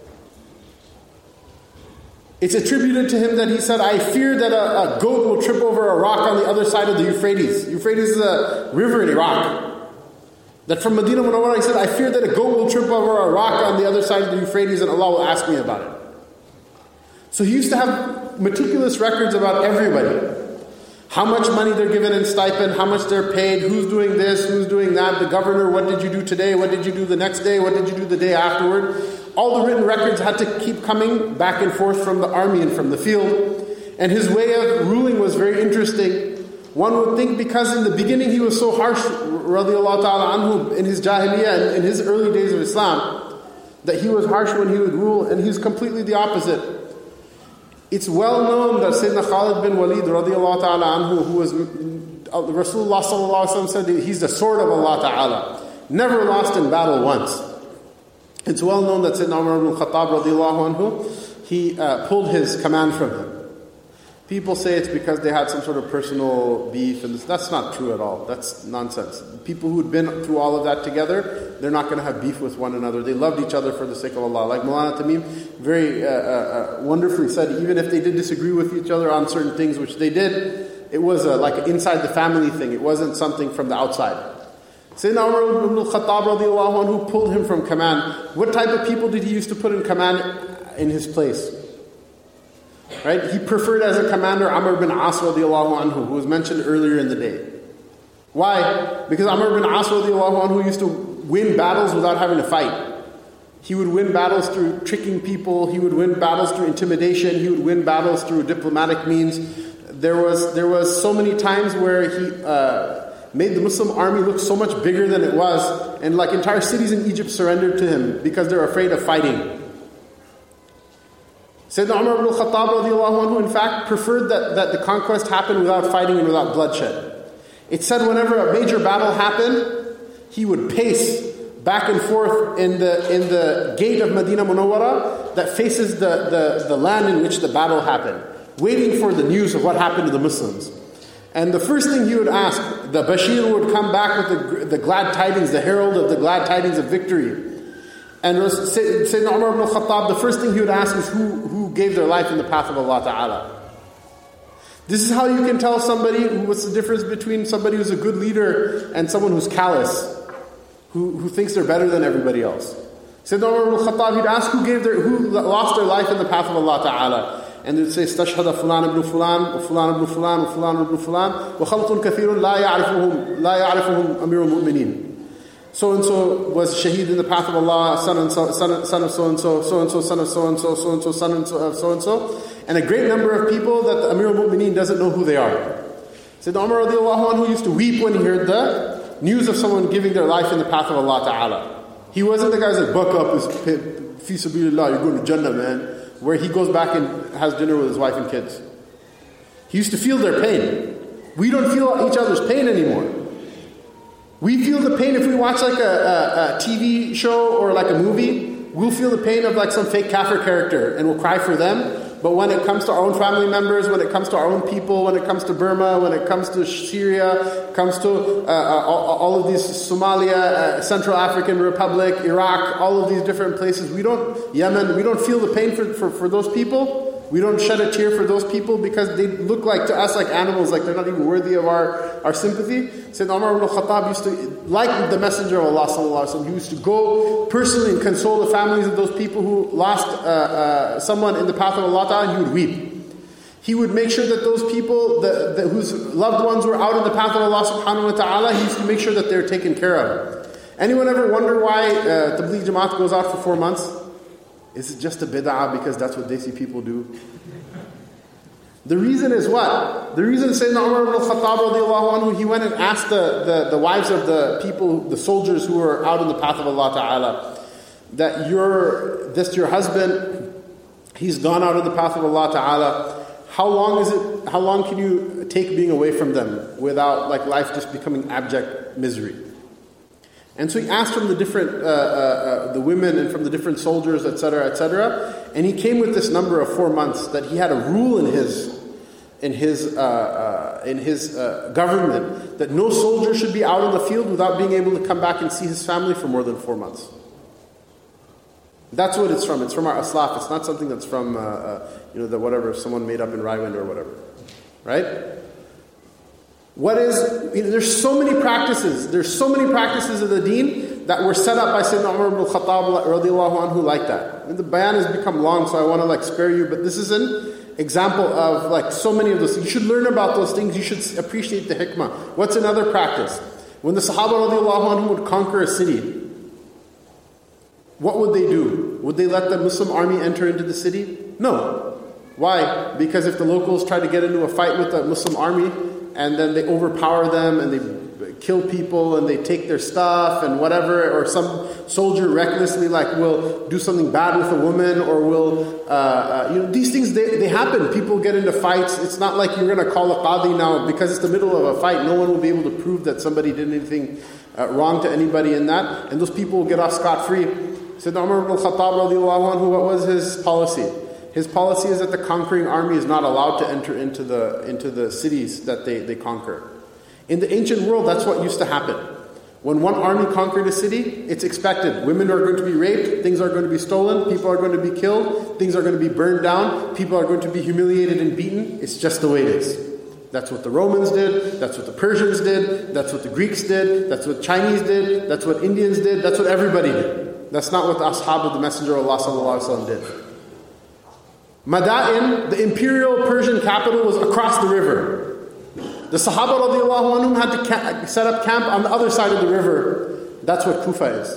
It's attributed to him that he said, I fear that a goat will trip over a rock on the other side of the Euphrates. Euphrates is a river in Iraq. That from Medina Munawwarah, he said, I fear that a goat will trip over a rock on the other side of the Euphrates and Allah will ask me about it. So he used to have meticulous records about everybody. How much money they're given in stipend, how much they're paid, who's doing this, who's doing that, the governor, what did you do today, what did you do the next day, what did you do the day afterward. All the written records had to keep coming back and forth from the army and from the field. And his way of ruling was very interesting. One would think because in the beginning he was so harsh, radiallahu ta'ala anhu, in his jahiliyyah and in his early days of Islam, that he was harsh when he would rule, and he's completely the opposite. It's well known that Sayyidina Khalid bin Walid radiallahu ta'ala anhu, who was Rasulullah sallallahu alaihi wasallam said he's the sword of Allah ta'ala, never lost in battle once. It's well known that Sayyidina Umar ibn Khattab radiallahu anhu, he pulled his command from him. People say it's because they had some sort of personal beef, and that's not true at all. That's nonsense. People who'd been through all of that together, they're not going to have beef with one another. They loved each other for the sake of Allah. Like Maulana Tamim very wonderfully said, even if they did disagree with each other on certain things, which they did, it was like inside the family thing. It wasn't something from the outside. Sayyidina Umar ibn al-Khattab radiallahu anhu pulled him from command. What type of people did he used to put in command in his place? Right? He preferred as a commander Amr bin As radiallahu anhu, who was mentioned earlier in the day. Why? Because Amr bin As radiallahu anhu used to win battles without having to fight. He would win battles through tricking people, he would win battles through intimidation, he would win battles through diplomatic means. There was so many times where he made the Muslim army look so much bigger than it was, and like entire cities in Egypt surrendered to him because they're afraid of fighting. Sayyidina Umar ibn al-Khattab radiallahu anhu, in fact, preferred that the conquest happen without fighting and without bloodshed. It said whenever a major battle happened, he would pace back and forth in the gate of Medina Munawwarah that faces the land in which the battle happened, waiting for the news of what happened to the Muslims. And the first thing he would ask, the Bashir would come back with the glad tidings, the herald of the glad tidings of victory. And Sayyidina Umar ibn al-Khattab, the first thing he would ask is who gave their life in the path of Allah Ta'ala. This is how you can tell somebody what's the difference between somebody who's a good leader and someone who's callous, who thinks they're better than everybody else. Sayyidina Umar ibn al-Khattab, he'd ask who lost their life in the path of Allah Ta'ala. And they'd say, Stashhada fulan ibn fulan, fulan ibn fulan, fulan ibn fulan, wa khalqun kathirun la ya'rifuhum amirul mu'mineen. So-and-so was shaheed in the path of Allah, son of so-and-so, so-and-so, son of so-and-so, so-and-so, son of so-and-so. And a great number of people that the Amir al-Mu'mineen doesn't know who they are. Sayyidina Umar radiallahu anhu used to weep when he heard the news of someone giving their life in the path of Allah Ta'ala. He wasn't the guy who's like, buck up, fi sabilillah, you're going to Jannah, man. Where he goes back and has dinner with his wife and kids. He used to feel their pain. We don't feel each other's pain anymore. We feel the pain if we watch like a TV show or like a movie. We'll feel the pain of like some fake kafir character and we'll cry for them. But when it comes to our own family members, when it comes to our own people, when it comes to Burma, when it comes to Syria, comes to all of these, Somalia, Central African Republic, Iraq, all of these different places, Yemen, we don't feel the pain for those people. We don't shed a tear for those people because they look like to us like animals, like they're not even worthy of our sympathy. Sayyidina Umar ibn al-Khattab used to, like the Messenger of Allah sallallahu alaihi wasallam, he used to go personally and console the families of those people who lost someone in the path of Allah Ta'ala, and he would weep. He would make sure that those people whose loved ones were out in the path of Allah subhanahu wa ta'ala, he used to make sure that they're taken care of. Anyone ever wonder why Tabligh Jamaat goes out for 4 months? Is it just a bid'ah because that's what Desi people do? The reason is what? The reason Sayyidina Umar ibn al-Khattab radiallahu anhu, he went and asked the wives of the people, the soldiers who were out in the path of Allah Ta'ala, that your husband, he's gone out of the path of Allah Ta'ala. How long can you take being away from them without like life just becoming abject misery? And so he asked from the different, the women and from the different soldiers, etc., and he came with this number of 4 months, that he had a rule in his government that no soldier should be out in the field without being able to come back and see his family for more than 4 months. That's what it's from. It's from our aslaf. It's not something that's from, that whatever someone made up in Raiwind or whatever, right? There's so many practices. There's so many practices of the deen that were set up by Sayyidina Umar ibn al-Khattab radiallahu anhu like that. And the bayan has become long, so I want to spare you, but this is an example of so many of those things. You should learn about those things. You should appreciate the hikmah. What's another practice? When the Sahaba radiallahu anhu would conquer a city, what would they do? Would they let the Muslim army enter into the city? No. Why? Because if the locals try to get into a fight with the Muslim army, and then they overpower them and they kill people and they take their stuff and whatever, or some soldier recklessly will do something bad with a woman, or will these things they happen. People get into fights. It's not like you're going to call a qadi now because it's the middle of a fight. No one will be able to prove that somebody did anything wrong to anybody in that, and those people will get off scot-free. Sayyidina Umar ibn al-Khattab radiallahu anhu, what was his policy? His policy is that the conquering army is not allowed to enter into the cities that they conquer. In the ancient world, that's what used to happen. When one army conquered a city, it's expected. Women are going to be raped, things are going to be stolen, people are going to be killed, things are going to be burned down, people are going to be humiliated and beaten. It's just the way it is. That's what the Romans did, that's what the Persians did, that's what the Greeks did, that's what Chinese did, that's what Indians did, that's what everybody did. That's not what the ashab of the Messenger of Allah sallallahu alaihi wasallam did. Madain, the imperial Persian capital, was across the river. The Sahaba radiallahu anhum had to set up camp on the other side of the river. That's what Kufa is.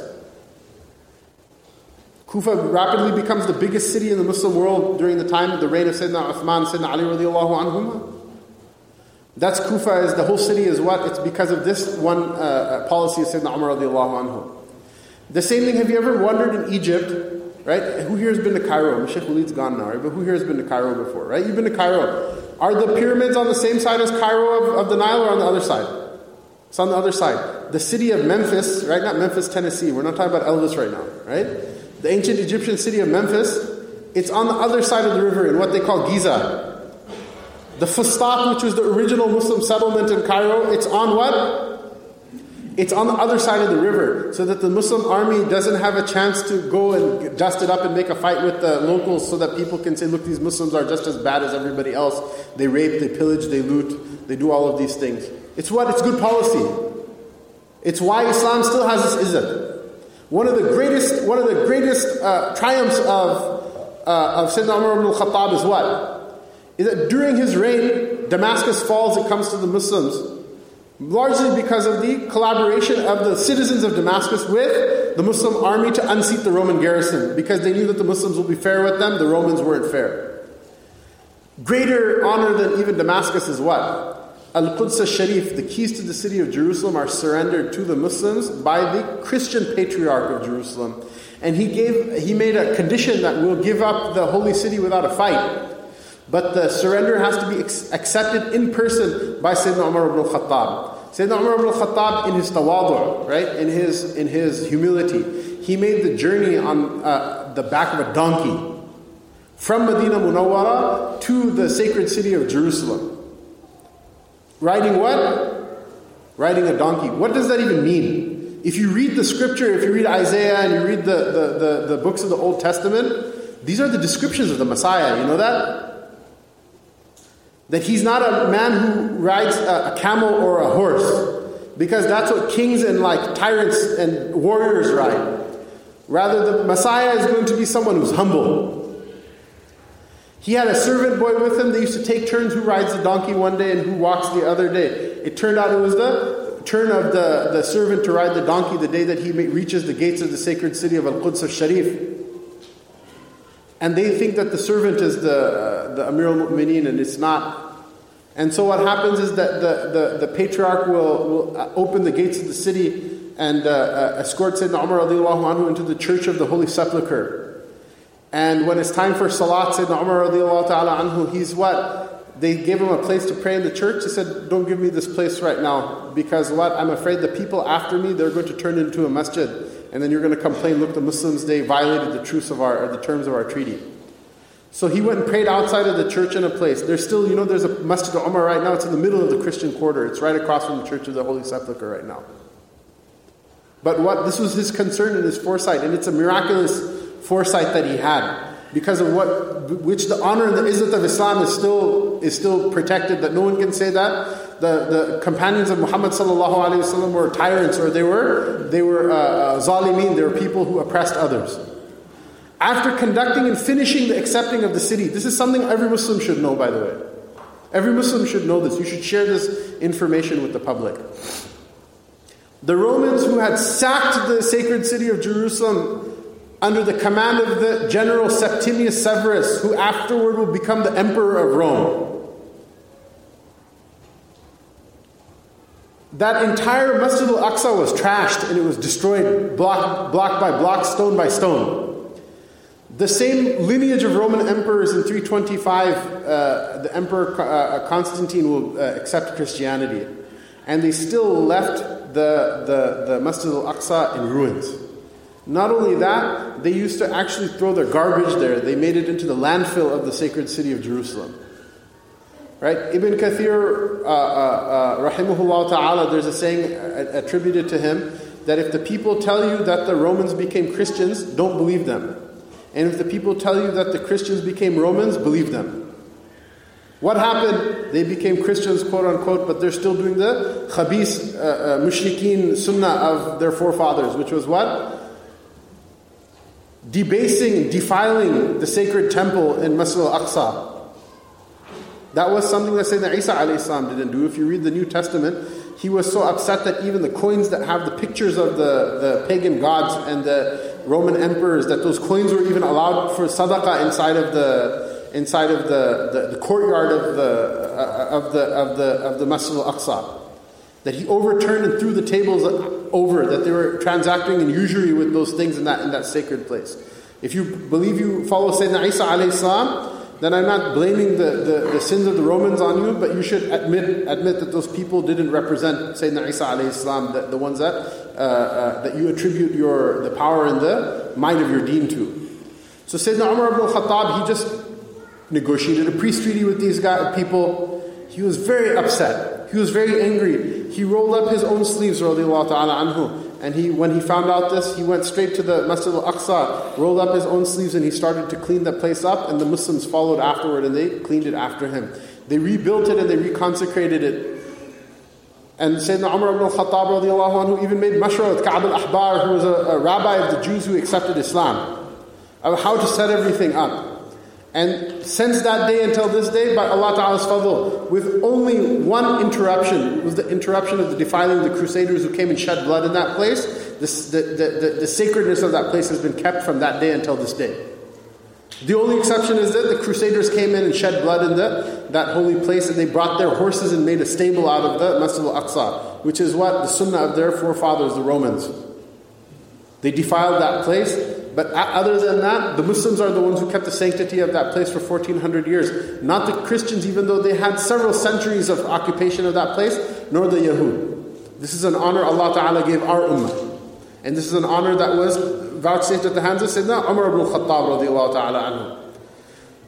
Kufa rapidly becomes the biggest city in the Muslim world during the time of the reign of Sayyidina Uthman, Sayyidina Ali radiallahu anhum. That's Kufa, is the whole city is what? It's because of this one policy of Sayyidina Umar radiallahu anhu. The same thing, have you ever wondered in Egypt? Right? Who here has been to Cairo? Sheikh Walid's gone now, right? But who here has been to Cairo before, right? You've been to Cairo. Are the pyramids on the same side as Cairo of the Nile, or on the other side? It's on the other side. The city of Memphis, right? Not Memphis, Tennessee. We're not talking about Elvis right now, right? The ancient Egyptian city of Memphis, it's on the other side of the river in what they call Giza. The Fustat, which was the original Muslim settlement in Cairo, it's on what? It's on the other side of the river, so that the Muslim army doesn't have a chance to go and dust it up and make a fight with the locals, so that people can say, look, these Muslims are just as bad as everybody else. They rape, they pillage, they loot, they do all of these things. It's what? It's good policy. It's why Islam still has this izzat. One of the greatest triumphs of Sayyidina Umar ibn al-Khattab is what? Is that during his reign, Damascus falls, it comes to the Muslims. Largely because of the collaboration of the citizens of Damascus with the Muslim army to unseat the Roman garrison, because they knew that the Muslims will be fair with them, the Romans weren't fair. Greater honor than even Damascus is what? Al-Quds al-Sharif, the keys to the city of Jerusalem, are surrendered to the Muslims by the Christian patriarch of Jerusalem. And he made a condition that we'll give up the holy city without a fight. But the surrender has to be accepted in person by Sayyidina Umar ibn al-Khattab. Sayyidina Umar ibn al-Khattab, in his tawadu, right, in his humility, he made the journey on the back of a donkey, from Medina Munawwara to the sacred city of Jerusalem. Riding what? Riding a donkey. What does that even mean? If you read the scripture, if you read Isaiah and you read the books of the Old Testament, these are the descriptions of the Messiah. You know that? That he's not a man who rides a camel or a horse, because that's what kings and like tyrants and warriors ride. Rather, the Messiah is going to be someone who's humble. He had a servant boy with him. They used to take turns who rides the donkey one day and who walks the other day. It turned out it was the turn of the servant to ride the donkey the day that he reaches the gates of the sacred city of Al-Quds al-Sharif. And they think that the servant is the Amir al-Mu'mineen, and it's not. And so what happens is that the patriarch will open the gates of the city and escort Sayyidina Umar radiallahu anhu into the church of the Holy Sepulchre. And when it's time for Salat, Sayyidina Umar radiallahu ta'ala anhu, he's what? They gave him a place to pray in the church. He said, don't give me this place right now, because what? I'm afraid the people after me, they're going to turn into a masjid. And then you're going to complain, look, the Muslims, they violated the terms of our treaty. So he went and prayed outside of the church in a place. There's still, there's a Masjid al-Umar right now. It's in the middle of the Christian quarter. It's right across from the Church of the Holy Sepulchre right now. But this was his concern and his foresight. And it's a miraculous foresight that he had. Because of which the honor and the izzat of Islam is still protected. That no one can say that. The companions of Muhammad sallallahu alaihi wasallam were tyrants, or they were zalimeen. They were people who oppressed others. After conducting and finishing the accepting of the city, this is something every Muslim should know, by the way. Every Muslim should know this. You should share this information with the public. The Romans who had sacked the sacred city of Jerusalem under the command of the general Septimius Severus, who afterward will become the emperor of Rome. That entire Masjid al-Aqsa was trashed and it was destroyed block by block, stone by stone. The same lineage of Roman emperors in 325, the Emperor Constantine will accept Christianity. And they still left the Masjid al-Aqsa in ruins. Not only that, they used to actually throw their garbage there. They made it into the landfill of the sacred city of Jerusalem. Right? Ibn Kathir, rahimahullah ta'ala, there's a saying attributed to him, that if the people tell you that the Romans became Christians, don't believe them. And if the people tell you that the Christians became Romans, believe them. What happened? They became Christians, quote unquote, but they're still doing the khabis, mushrikeen sunnah of their forefathers, which was what? Debasing, defiling the sacred temple in Masjid al-Aqsa. That was something that Sayyidina Isa alayhi salam didn't do. If you read the New Testament, he was so upset that even the coins that have the pictures of the pagan gods and the Roman emperors, that those coins were even allowed for sadaqah inside of the courtyard of the Masjid al-Aqsa. That he overturned and threw the tables over, that they were transacting in usury with those things in that sacred place. If you believe you follow Sayyidina Isa alayhi salam, then I'm not blaming the sins of the Romans on you, but you should admit that those people didn't represent Sayyidina Isa alayhi salam, the ones that you attribute the power and the might of your deen to. So Sayyidina Umar ibn al-Khattab, he just negotiated a peace treaty with these people. He was very upset. He was very angry. He rolled up his own sleeves, radiallahu ta'ala anhu. And when he found out this, he went straight to the Masjid al-Aqsa, rolled up his own sleeves, and he started to clean the place up, and the Muslims followed afterward, and they cleaned it after him. They rebuilt it and they reconsecrated it. And Sayyidina Umar ibn al-Khattab radiallahu anhu even made mashwara with Ka'b al-Ahbar, who was a rabbi of the Jews who accepted Islam, of how to set everything up. And since that day until this day, by Allah Ta'ala's fadl, with only one interruption, was the interruption of the defiling the Crusaders who came and shed blood in that place, the sacredness of that place has been kept from that day until this day. The only exception is that the Crusaders came in and shed blood in that holy place, and they brought their horses and made a stable out of the Masjid al-Aqsa, which is what? The sunnah of their forefathers, the Romans. They defiled that place. But other than that, the Muslims are the ones who kept the sanctity of that place for 1400 years. Not the Christians, even though they had several centuries of occupation of that place, nor the Yahud. This is an honor Allah Ta'ala gave our ummah. And this is an honor that was vouchsafed at the hands of Sayyidina Umar ibn al-Khattab radiallahu ta'ala anhu.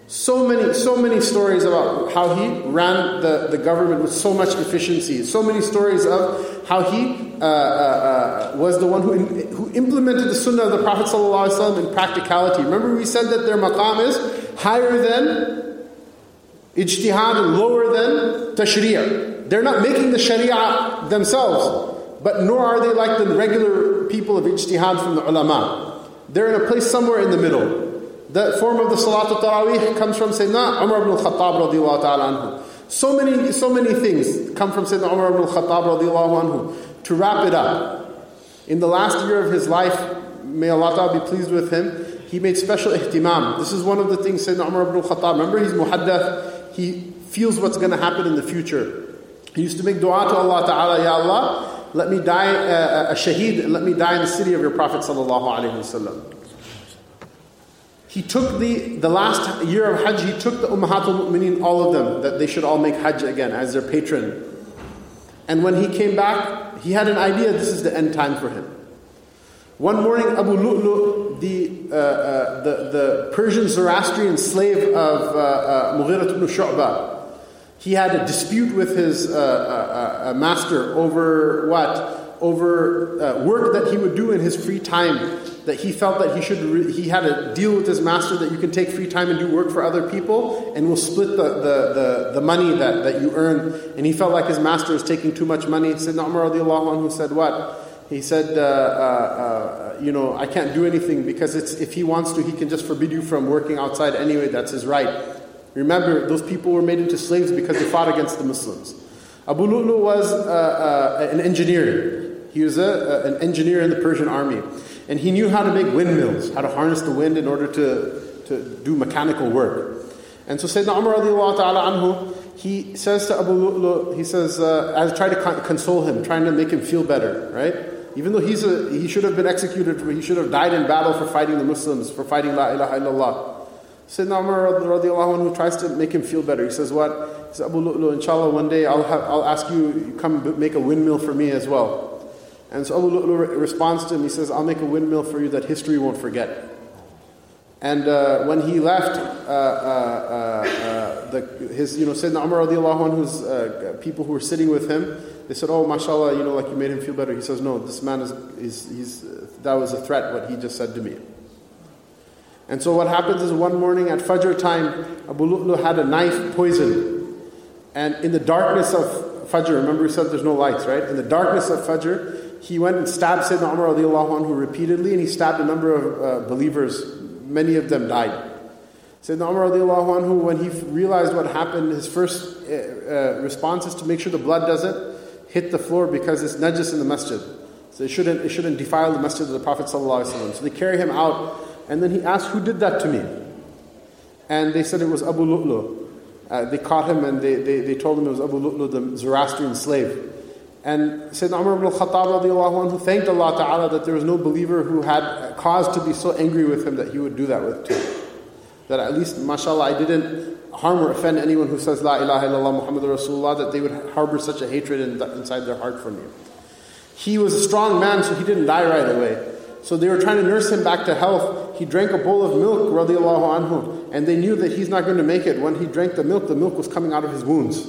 So many stories about how he ran the government with so much efficiency. So many stories of how he was the one who implemented the sunnah of the Prophet ﷺ in practicality. Remember we said that their maqam is higher than ijtihad and lower than tashri'ah. They're not making the sharia themselves, but nor are they like the regular people of ijtihad from the ulama. They're in a place somewhere in the middle. The form of the Salatul Taraweeh comes from Sayyidina Umar ibn al-Khattab radiallahu ta'ala anhu. So many things come from Sayyidina Umar ibn al-Khattab radiallahu anhu. To wrap it up, in the last year of his life, may Allah ta'ala be pleased with him, he made special ihtimam. This is one of the things Sayyidina Umar ibn al-Khattab, remember he's muhaddath, he feels what's going to happen in the future. He used to make dua to Allah ta'ala, Ya Allah, let me die a shaheed, and let me die in the city of your Prophet sallallahu alayhi wa sallam. He took the last year of Hajj, he took the Ummahatul Mu'mineen, all of them, that they should all make Hajj again as their patron. And when he came back, he had an idea this is the end time for him. One morning, Abu Lu'lu', the Persian Zoroastrian slave of Mughirah ibn Shu'bah, he had a dispute with his master over what? Over work that he would do in his free time. That he felt that he had a deal with his master that you can take free time and do work for other people, and we'll split the money that you earn. And he felt like his master was taking too much money. Sayyidina Umar radiallahu anhu said what? He said, I can't do anything because if he wants to, he can just forbid you from working outside anyway. That's his right. Remember, those people were made into slaves because they fought against the Muslims. Abu Lu'lu was an engineer. He was an engineer in the Persian army. And he knew how to make windmills, how to harness the wind in order to do mechanical work. And so Sayyidina Umar radiallahu ta'ala anhu, he says to Abu Lu'lu', he says, I try to console him, trying to make him feel better, right? Even though he should have been executed, he should have died in battle for fighting the Muslims, for fighting La ilaha illallah. Sayyidina Umar radiallahu anhu tries to make him feel better. He says what? He says, Abu Lu'lu', inshallah one day I'll ask you come make a windmill for me as well. And so Abu Lu'lu' responds to him, he says, I'll make a windmill for you that history won't forget. And when he left, Sayyidina Umar radiallahu anhu's people who were sitting with him, they said, oh, mashallah, like you made him feel better. He says, no, this man that was a threat, what he just said to me. And so what happens is one morning at Fajr time, Abu Lu'lu' had a knife poisoned. And in the darkness of Fajr, remember we said there's no lights, right? In the darkness of Fajr, he went and stabbed Sayyidina Umar radiallahu anhu repeatedly, and he stabbed a number of believers. Many of them died. Sayyidina Umar radiallahu anhu, when he realized what happened, his first response is to make sure the blood doesn't hit the floor because it's najis in the masjid. So it shouldn't defile the masjid of the Prophet sallallahu alaihi wasallam. So they carry him out, and then he asked, who did that to me? And they said it was Abu Lu'lu'. They caught him and they told him it was Abu Lu'lu', the Zoroastrian slave. And Sayyidina Umar ibn al-Khattab radiallahu anhu thanked Allah Ta'ala that there was no believer who had cause to be so angry with him that he would do that with too. That at least, mashallah, I didn't harm or offend anyone who says La ilaha illallah Muhammadur Rasulullah, that they would harbor such a hatred inside their heart for me. He was a strong man, so he didn't die right away. So they were trying to nurse him back to health. He drank a bowl of milk, radiallahu anhu, and they knew that he's not going to make it. When he drank the milk was coming out of his wounds.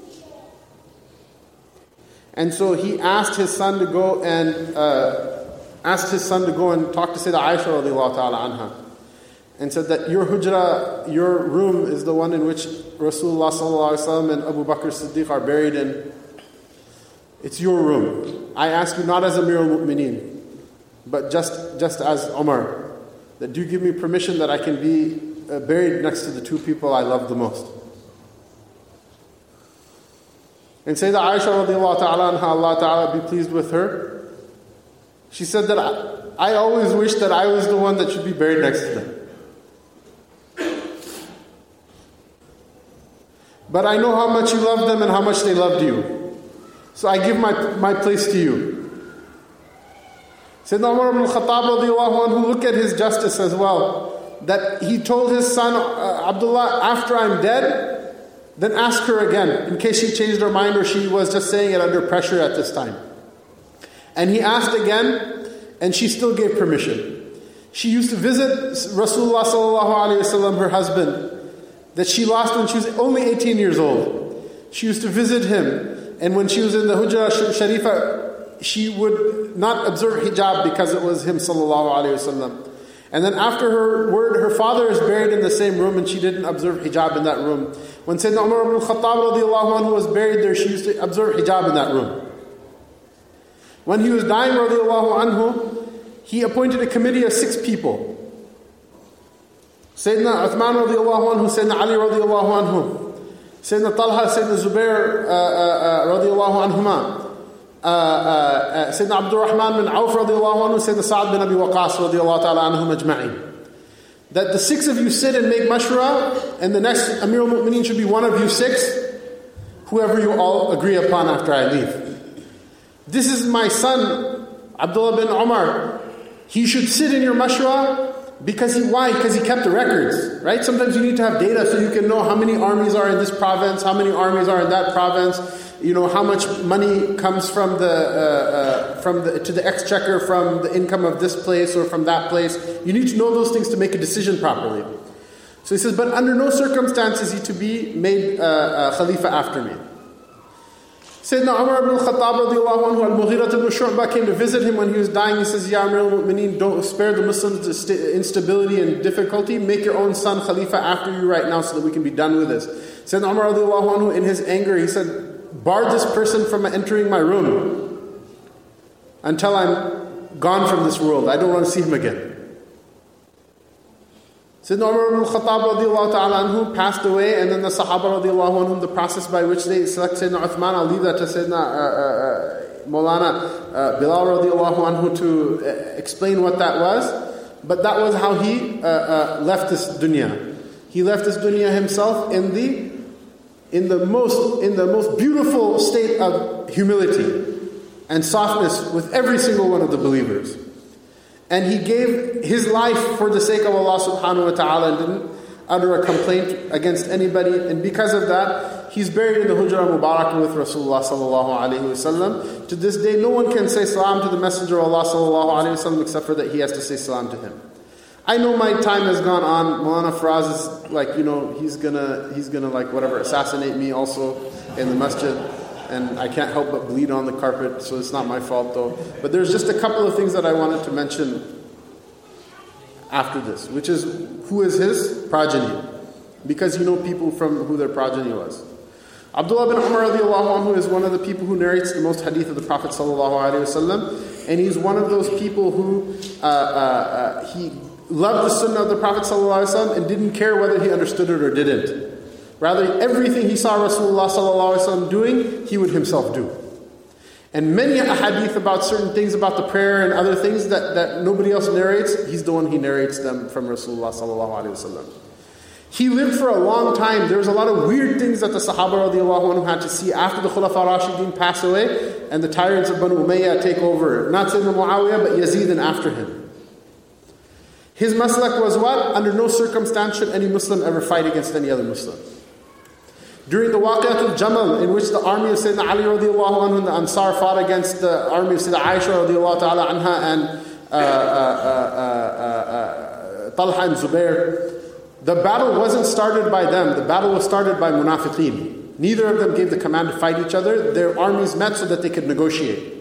And so he asked his son to go and talk to Sayyidah Aisha radiallahu ta'ala anha, and said that your hujra, your room, is the one in which Rasulullah sallallahu alaihi wasallam and Abu Bakr Siddiq are buried in. It's your room. I ask you not as Amir al-Mu'mineen, but just as Umar, that do you give me permission that I can be buried next to the two people I love the most. And Sayyidah Aisha radiallahu ta'ala anha, Allah ta'ala be pleased with her, she said that I always wish that I was the one that should be buried next to them. But I know how much you love them and how much they loved you. So I give my place to you. Sayyidina Umar ibn al-Khattab radiallahu anhu, look at his justice as well. That he told his son, Abdullah, after I'm dead, then ask her again, in case she changed her mind or she was just saying it under pressure at this time. And he asked again, and she still gave permission. She used to visit Rasulullah sallallahu alaihi wasallam, her husband, that she lost when she was only 18 years old. She used to visit him, and when she was in the Hujra Sharifa, she would not observe hijab because it was him sallallahu alayhi wasallam. And then after her father is buried in the same room, and she didn't observe hijab in that room. When Sayyidina Umar ibn al-Khattab radiallahu anhu was buried there, she used to observe hijab in that room. When he was dying radiallahu anhu, he appointed a committee of 6 people. Sayyidina Uthman radiallahu anhu, Sayyidina Ali radiallahu anhu, Sayyidina Talha, Sayyidina Zubair radiallahu anhuma, Sayyidina Abdul Rahman bin Auf radiallahu anhu, Sayyidina Sa'ad bin Abi Waqas radiallahu ta'ala anhum ajma'in. That the 6 of you sit and make mashra, and the next Amir al-Mu'mineen should be one of you 6, whoever you all agree upon after I leave. This is my son, Abdullah bin Umar. He should sit in your mashra. Why? Because he kept the records, right? Sometimes you need to have data so you can know how many armies are in this province, how many armies are in that province, how much money comes from to the exchequer from the income of this place or from that place. You need to know those things to make a decision properly. So he says, but under no circumstance is he to be made Khalifa after me. Sayyidina Umar ibn al-Khattab radiallahu anhu, Al-Mughirah ibn Shu'bah came to visit him when he was dying. He says, Ya Amir al-Mu'mineen, don't spare the Muslims instability and difficulty. Make your own son Khalifa after you right now so that we can be done with this. Sayyidina Umar radiallahu anhu, in his anger, he said, bar this person from entering my room until I'm gone from this world. I don't want to see him again. Sayyidina Umar ibn al-Khattab radiallahu ta'ala anhu passed away, and then the Sahaba radiallahu anhum, the process by which they select Sayyidina Uthman, I'll leave that to Sayyidina Maulana Bilal radiallahu anhu to explain what that was. But that was how he left this dunya. He left this dunya himself in the most beautiful state of humility and softness with every single one of the believers. And he gave his life for the sake of Allah subhanahu wa ta'ala and didn't utter a complaint against anybody. And because of that, he's buried in the Hujra Mubarak with Rasulullah sallallahu alayhi wa sallam. To this day, no one can say salam to the Messenger of Allah sallallahu alayhi wa sallam except for that he has to say salam to him. I know my time has gone on. Maulana Faraz is he's gonna assassinate me also in the masjid. And I can't help but bleed on the carpet, so it's not my fault though. But there's just a couple of things that I wanted to mention after this, which is who is his progeny. Because you know people from who their progeny was. Abdullah bin Umar radiallahu anhu is one of the people who narrates the most hadith of the Prophet sallallahu alaihi wasallam, and he's one of those people who he loved the sunnah of the Prophet sallallahu alaihi wasallam and didn't care whether he understood it or didn't. Rather, everything he saw Rasulullah sallallahu alaihi wasallam doing, he would himself do. And many a hadith about certain things, about the prayer and other things that nobody else narrates, he's the one who narrates them from Rasulullah sallallahu alaihi wasallam. He lived for a long time. There was a lot of weird things that the Sahaba radiallahu anhu had to see after the Khulafa Rashidin pass away and the tyrants of Banu Umayyah take over. Not Sayyidina Muawiyah, but Yazid and after him. His maslak was what? Under no circumstance should any Muslim ever fight against any other Muslim. During the Waqi'atul Jamal, in which the army of Sayyidina Ali radiallahu anhu and the Ansar fought against the army of Sayyidina Aisha radiallahu ta'ala anha and Talha and Zubair, the battle wasn't started by them. The battle was started by munafiqeen. Neither of them gave the command to fight each other. Their armies met so that they could negotiate.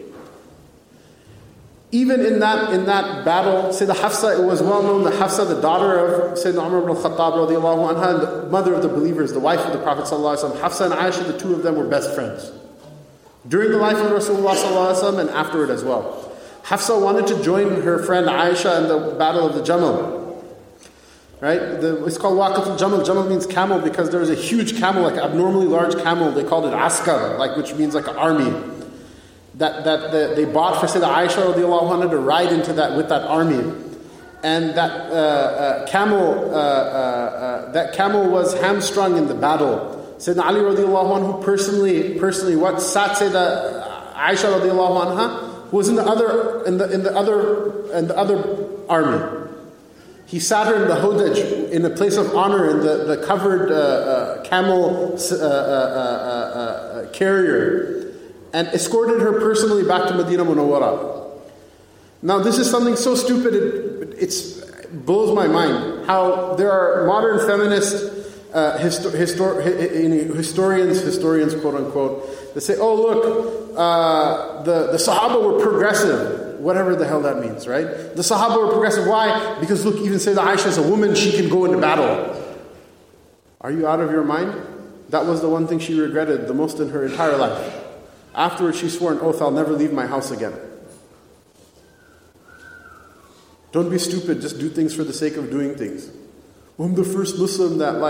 Even in that battle, Sayyidah Hafsa, it was well known that Hafsa, the daughter of Sayyidina Umar ibn al-Khattab radiallahu anha, and the mother of the believers, the wife of the Prophet sallallahu alaihi wasallam, Hafsa and Aisha, the two of them were best friends. During the life of Rasulullah sallallahu alaihi wasallam and afterward as well. Hafsa wanted to join her friend Aisha in the battle of the Jamal. Right? It's called Waqatul Jamal. Jamal means camel because there was a huge camel, like an abnormally large camel. They called it Askar, which means like an army. That they bought for Sayyidah Aisha radiallahu anha to ride into that with that army, and that camel was hamstrung in the battle. Sayyidina Ali radiallahu anhu personally what sat Sayyidah Aisha radiallahu anha, who was in the other army. He sat her in the hodaj, in a place of honor, in the covered camel carrier, and escorted her personally back to Medina Munawwara. Now this is something so stupid, it blows my mind. How there are modern feminists historians, quote unquote, they say, oh look, the Sahaba were progressive, whatever the hell that means, right? The Sahaba were progressive. Why? Because look, even Sayyidah Aisha is a woman, she can go into battle. Are you out of your mind? That was the one thing she regretted the most in her entire life. Afterwards, she swore an oath, I'll never leave my house again. Don't be stupid, just do things for the sake of doing things. I'm the first Muslim that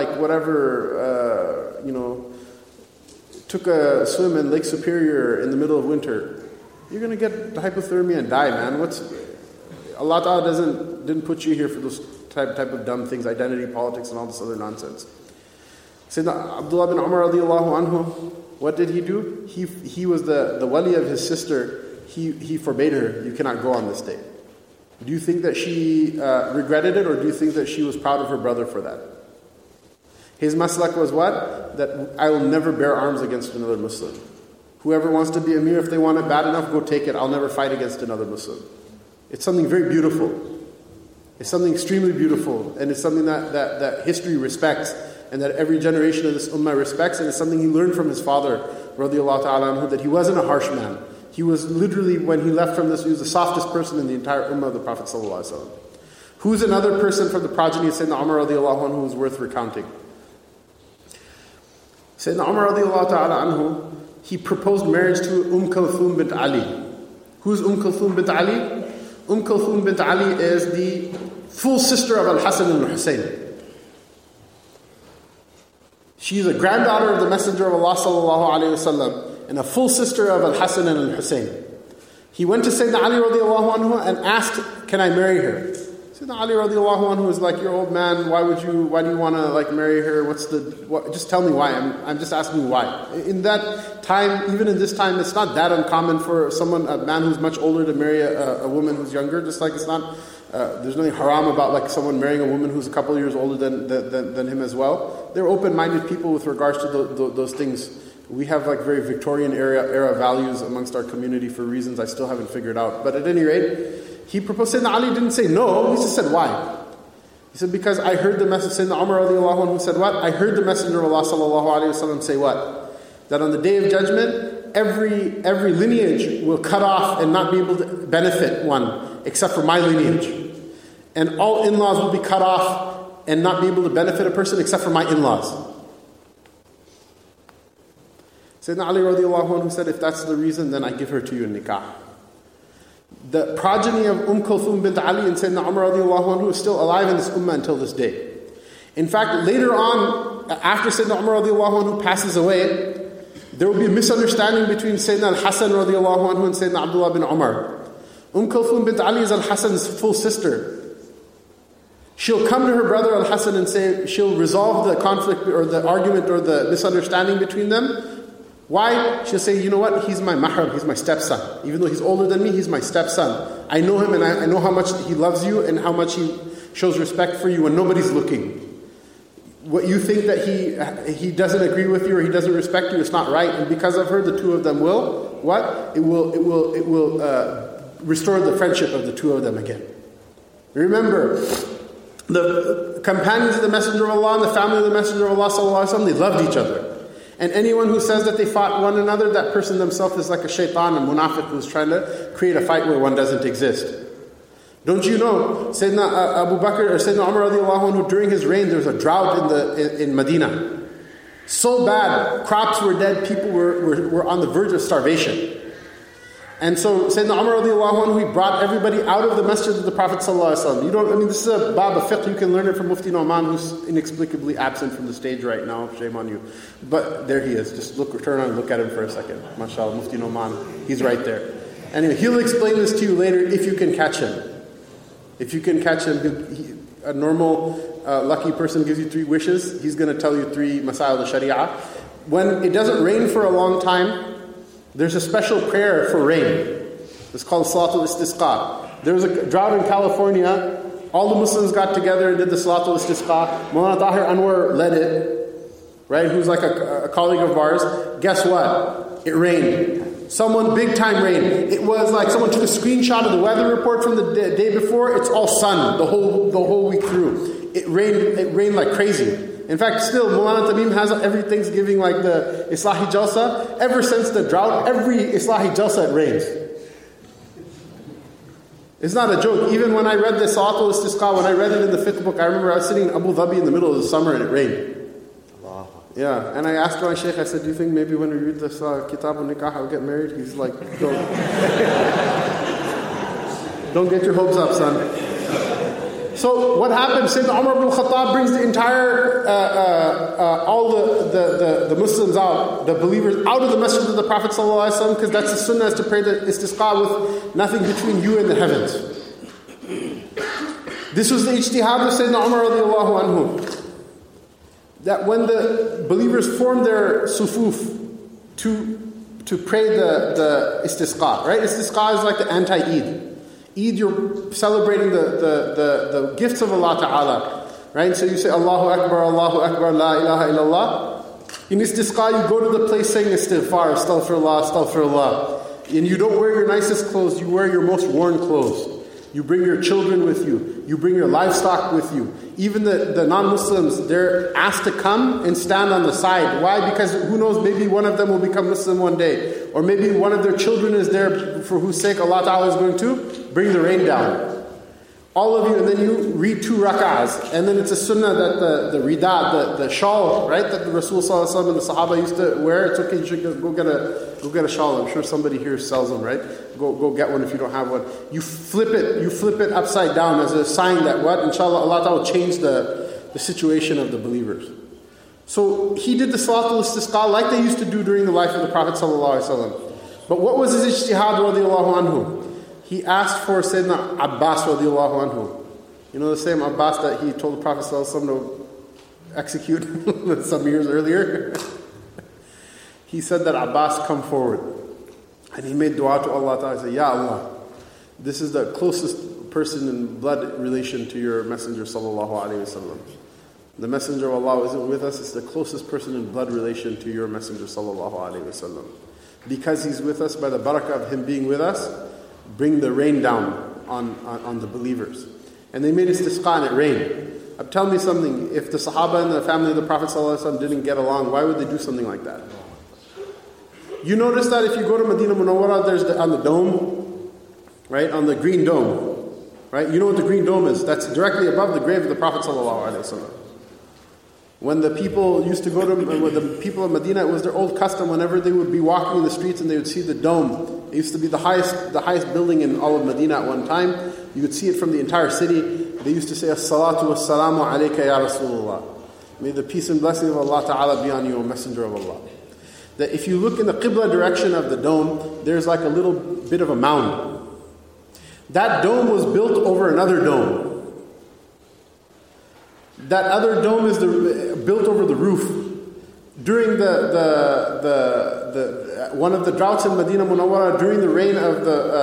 took a swim in Lake Superior in the middle of winter. You're going to get hypothermia and die, man. Allah Ta'ala didn't put you here for those type of dumb things, identity politics and all this other nonsense. Sayyidina Abdullah bin Umar radiallahu anhu, what did he do? He was the wali of his sister. He forbade her, you cannot go on this day. Do you think that she regretted it, or do you think that she was proud of her brother for that? His maslak was what? That I will never bear arms against another Muslim. Whoever wants to be Amir, if they want it bad enough, go take it. I'll never fight against another Muslim. It's something very beautiful. It's something extremely beautiful, and it's something that history respects, and that every generation of this ummah respects, and it's something he learned from his father, radiallahu ta'ala anhu, that he wasn't a harsh man. He was literally, when he left from this, he was the softest person in the entire ummah of the Prophet sallallahu alaihi wasallam. Who's another person from the progeny of Sayyidina Umar radiallahu anhu who's worth recounting? Sayyidina Umar radiallahu ta'ala anhu, he proposed marriage to Kulthum bint Ali. Who's Kulthum bint Ali? Kulthum bint Ali is the full sister of Al-Hasan and Al-Husayn. She's a granddaughter of the Messenger of Allah sallallahu alaihi wasallam, and a full sister of Al-Hasan and Al-Husayn. He went to Sayyidina Ali radiallahu anhu and asked, can I marry her? Sayyidina Ali radiallahu anhu was like, you're old man, why do you want to marry her? Just tell me why. I'm just asking you why. In that time, even in this time, it's not that uncommon for a man who's much older to marry a woman who's younger, just like it's not, there's nothing haram about someone marrying a woman who's a couple of years older than him as well. They're open-minded people with regards to those things. We have very Victorian era values amongst our community for reasons I still haven't figured out. But at any rate, he proposed. Sayyidina Ali didn't say no, he just said why. He said, because I heard the message. Sayyidina Umar radiallahu anhu said what? I heard the Messenger of Allah sallallahu alayhi wasallam say what? That on the day of judgment, every lineage will cut off and not be able to benefit one except for my lineage. And all in-laws will be cut off and not be able to benefit a person except for my in-laws. Sayyidina Ali radiallahu anhu said, if that's the reason, then I give her to you in nikah. The progeny of Kulthum bint Ali and Sayyidina Umar radiallahu anhu is still alive in this ummah until this day. In fact, later on, after Sayyidina Umar radiallahu anhu passes away, there will be a misunderstanding between Sayyidina Al-Hasan radiallahu anhu and Sayyidina Abdullah bin Umar. Kulthum bint Ali is Al-Hasan's full sister. She'll come to her brother Al-Hasan and say, she'll resolve the conflict or the argument or the misunderstanding between them. Why? She'll say, you know what, he's my mahram, he's my stepson. Even though he's older than me, he's my stepson. I know him and I know how much he loves you and how much he shows respect for you when nobody's looking. What you think that he doesn't agree with you or he doesn't respect you, it's not right. And because of her, the two of them will, what? It will restore the friendship of the two of them again. Remember, the companions of the Messenger of Allah and the family of the Messenger of Allah sallallahu alaihi wasallam, they loved each other. And anyone who says that they fought one another, that person themselves is like a shaitan, a munafiq who's trying to create a fight where one doesn't exist. Don't you know, Sayyidina Abu Bakr or Sayyidina Umar radiallahu anhu, during his reign, there was a drought in Medina. So bad, crops were dead, people were on the verge of starvation. And so Sayyidina Umar radiallahu anhu, he brought everybody out of the masjid of the Prophet sallallahu alaihi wasallam. This is a bab of fiqh, you can learn it from Mufti Noman, who's inexplicably absent from the stage right now, shame on you. But there he is, just turn on and look at him for a second. MashaAllah, Mufti Noman, he's right there. Anyway, he'll explain this to you later if you can catch him. If you can catch him, a normal lucky person gives you 3 wishes, he's going to tell you 3 masail al-sharia. When it doesn't rain for a long time, there's a special prayer for rain. It's called Salatul Istisqa. There was a drought in California. All the Muslims got together and did the Salatul Istisqa. Maulana Tahir Anwar led it, right? Who's like a colleague of ours. Guess what? It rained. Someone big time rain. It was like someone took a screenshot of the weather report from the day before. It's all sun the whole week through. It rained like crazy. In fact, still, Mawlana Tamim has every Thanksgiving like the Islahi Jalsa. Ever since the drought, every Islahi Jalsa it rains. It's not a joke. Even when I read the Salatul Istisqa, when I read it in the 5th book, I remember I was sitting in Abu Dhabi in the middle of the summer and it rained. Yeah, and I asked my Shaykh, I said, do you think maybe when we read this Kitab al-Nikah I'll get married? He's like, don't get your hopes up, son. So what happened? Sayyidina Umar ibn Khattab brings the entire, all the Muslims out, the believers out of the masjid of the Prophet ﷺ, because that's the sunnah, is to pray the istisqa with nothing between you and the heavens. This was the ijtihad of Sayyidina Umar radiallahu anhu. That when the believers formed their sufuf to pray the istisqa, right? Istisqa is like the anti-Eid. Eid, you're celebrating the gifts of Allah Ta'ala, right? So you say Allahu Akbar, La ilaha illallah. In istisqa, you go to the place saying istighfar, astaghfirullah, astaghfirullah. And you don't wear your nicest clothes, you wear your most worn clothes. You bring your children with you. You bring your livestock with you. Even the non-Muslims, they're asked to come and stand on the side. Why? Because who knows, maybe one of them will become Muslim one day. Or maybe one of their children is there for whose sake Allah Ta'ala is going to bring the rain down. All of you, and then you read 2 rak'ahs. And then it's a sunnah that the rida, the shawl, right, that the Rasul ﷺ and the Sahaba used to wear. It's okay, you should go get a shawl. I'm sure somebody here sells them, right? Go get one if you don't have one. You flip it upside down as a sign that what? Inshallah, Allah Ta'ala will change the situation of the believers. So he did the Salatul Istisqa like they used to do during the life of the Prophet ﷺ. But what was his ijtihad radiallahu anhu? He asked for Sayyidina Abbas radiallahu anhu. You know the same Abbas that he told the Prophet ﷺ to execute some years earlier? He said that Abbas come forward. And he made dua to Allah Ta'ala. He said, Ya Allah, this is the closest person in blood relation to your Messenger sallallahu alayhi wasallam. The Messenger of Allah isn't with us, it's the closest person in blood relation to your Messenger sallallahu alayhi wasallam. Because he's with us, by the barakah of him being with us, bring the rain down on the believers. And they made istisqa and it rained. Tell me something, if the Sahaba and the family of the Prophet ﷺ didn't get along, why would they do something like that? You notice that if you go to Medina Munawwara, there's on the dome, right, on the green dome, right? You know what the green dome is? That's directly above the grave of the Prophet ﷺ. When the people used to go to, with the people of Medina, it was their old custom, whenever they would be walking in the streets and they would see the dome. It used to be the highest building in all of Medina at one time. You could see it from the entire city. They used to say, As-salatu was-salamu alayka ya Rasulullah. May the peace and blessing of Allah Ta'ala be on you, O Messenger of Allah. That if you look in the Qibla direction of the dome, there's like a little bit of a mound. That dome was built over another dome. That other dome is built over the roof. During one of the droughts in Medina Munawwara, during the reign of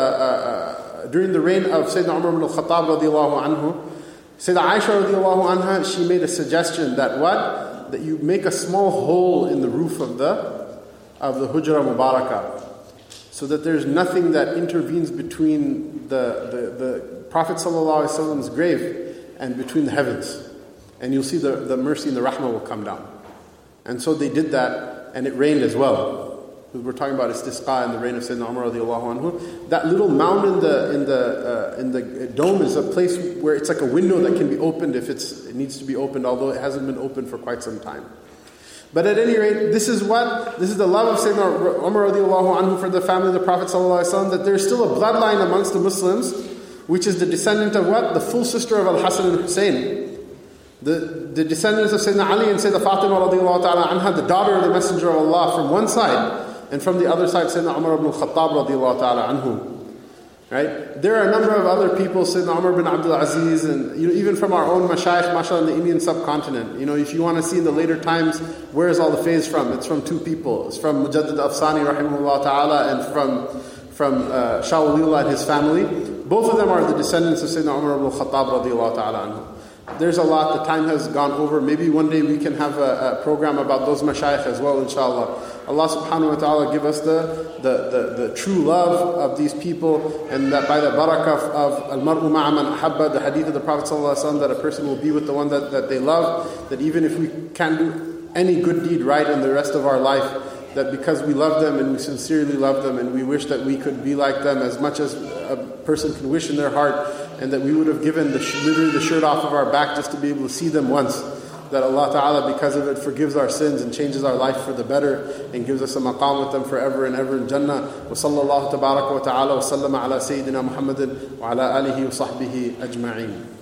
Sayyidina Umar ibn al-Khattab radiallahu anhu, Sayyidah Aisha radiallahu anha, she made a suggestion that what? That you make a small hole in the roof of the Hujra Mubarakah, so that there's nothing that intervenes between the Prophet sallallahu alaihi wasallam's grave and between the heavens. And you'll see the mercy and the rahmah will come down. And so they did that, and it rained as well. We're talking about istisqa and the rain of Sayyidina Umar radiallahu anhu. That little mound in the dome is a place where it's like a window that can be opened if it needs to be opened, although it hasn't been opened for quite some time. But at any rate, this is the love of Sayyidina Umar radiallahu anhu for the family of the Prophet sallallahu alaihi wasallam, that there's still a bloodline amongst the Muslims, which is the descendant of what? The full sister of Al-Hasan and Hussein. The descendants of Sayyidina Ali and Sayyidina Fatima radiallahu ta'ala anha, the daughter of the Messenger of Allah from one side, and from the other side Sayyidina Umar ibn al-Khattab radiallahu ta'ala anhu. Right? There are a number of other people, Sayyidina Umar bin Abdul Aziz, and even from our own mashayikh, mashallah, in the Indian subcontinent. If you want to see in the later times, where is all the faith from? It's from 2 people. It's from Mujaddid Afsani rahimahullah ta'ala, and from Shah Waliullah and his family. Both of them are the descendants of Sayyidina Umar ibn al-Khattab radiallahu ta'ala anhu. There's a lot. The time has gone over. Maybe one day we can have a program about those mashayikh as well, inshallah. Allah subhanahu wa ta'ala give us the true love of these people, and that by the barakah of al-mar'u ma'a man ahabba, the hadith of the Prophet sallallahu alaihi wasallam, that a person will be with the one that they love, that even if we can't do any good deed right in the rest of our life, that because we love them and we sincerely love them and we wish that we could be like them as much as a person can wish in their heart, and that we would have given literally the shirt off of our back just to be able to see them once, that Allah Ta'ala because of it forgives our sins and changes our life for the better and gives us a maqam with them forever and ever in Jannah. Wa sallallahu tabaraka wa ta'ala wa sallama ala Sayyidina Muhammadin wa ala alihi wa sahbihi ajma'een.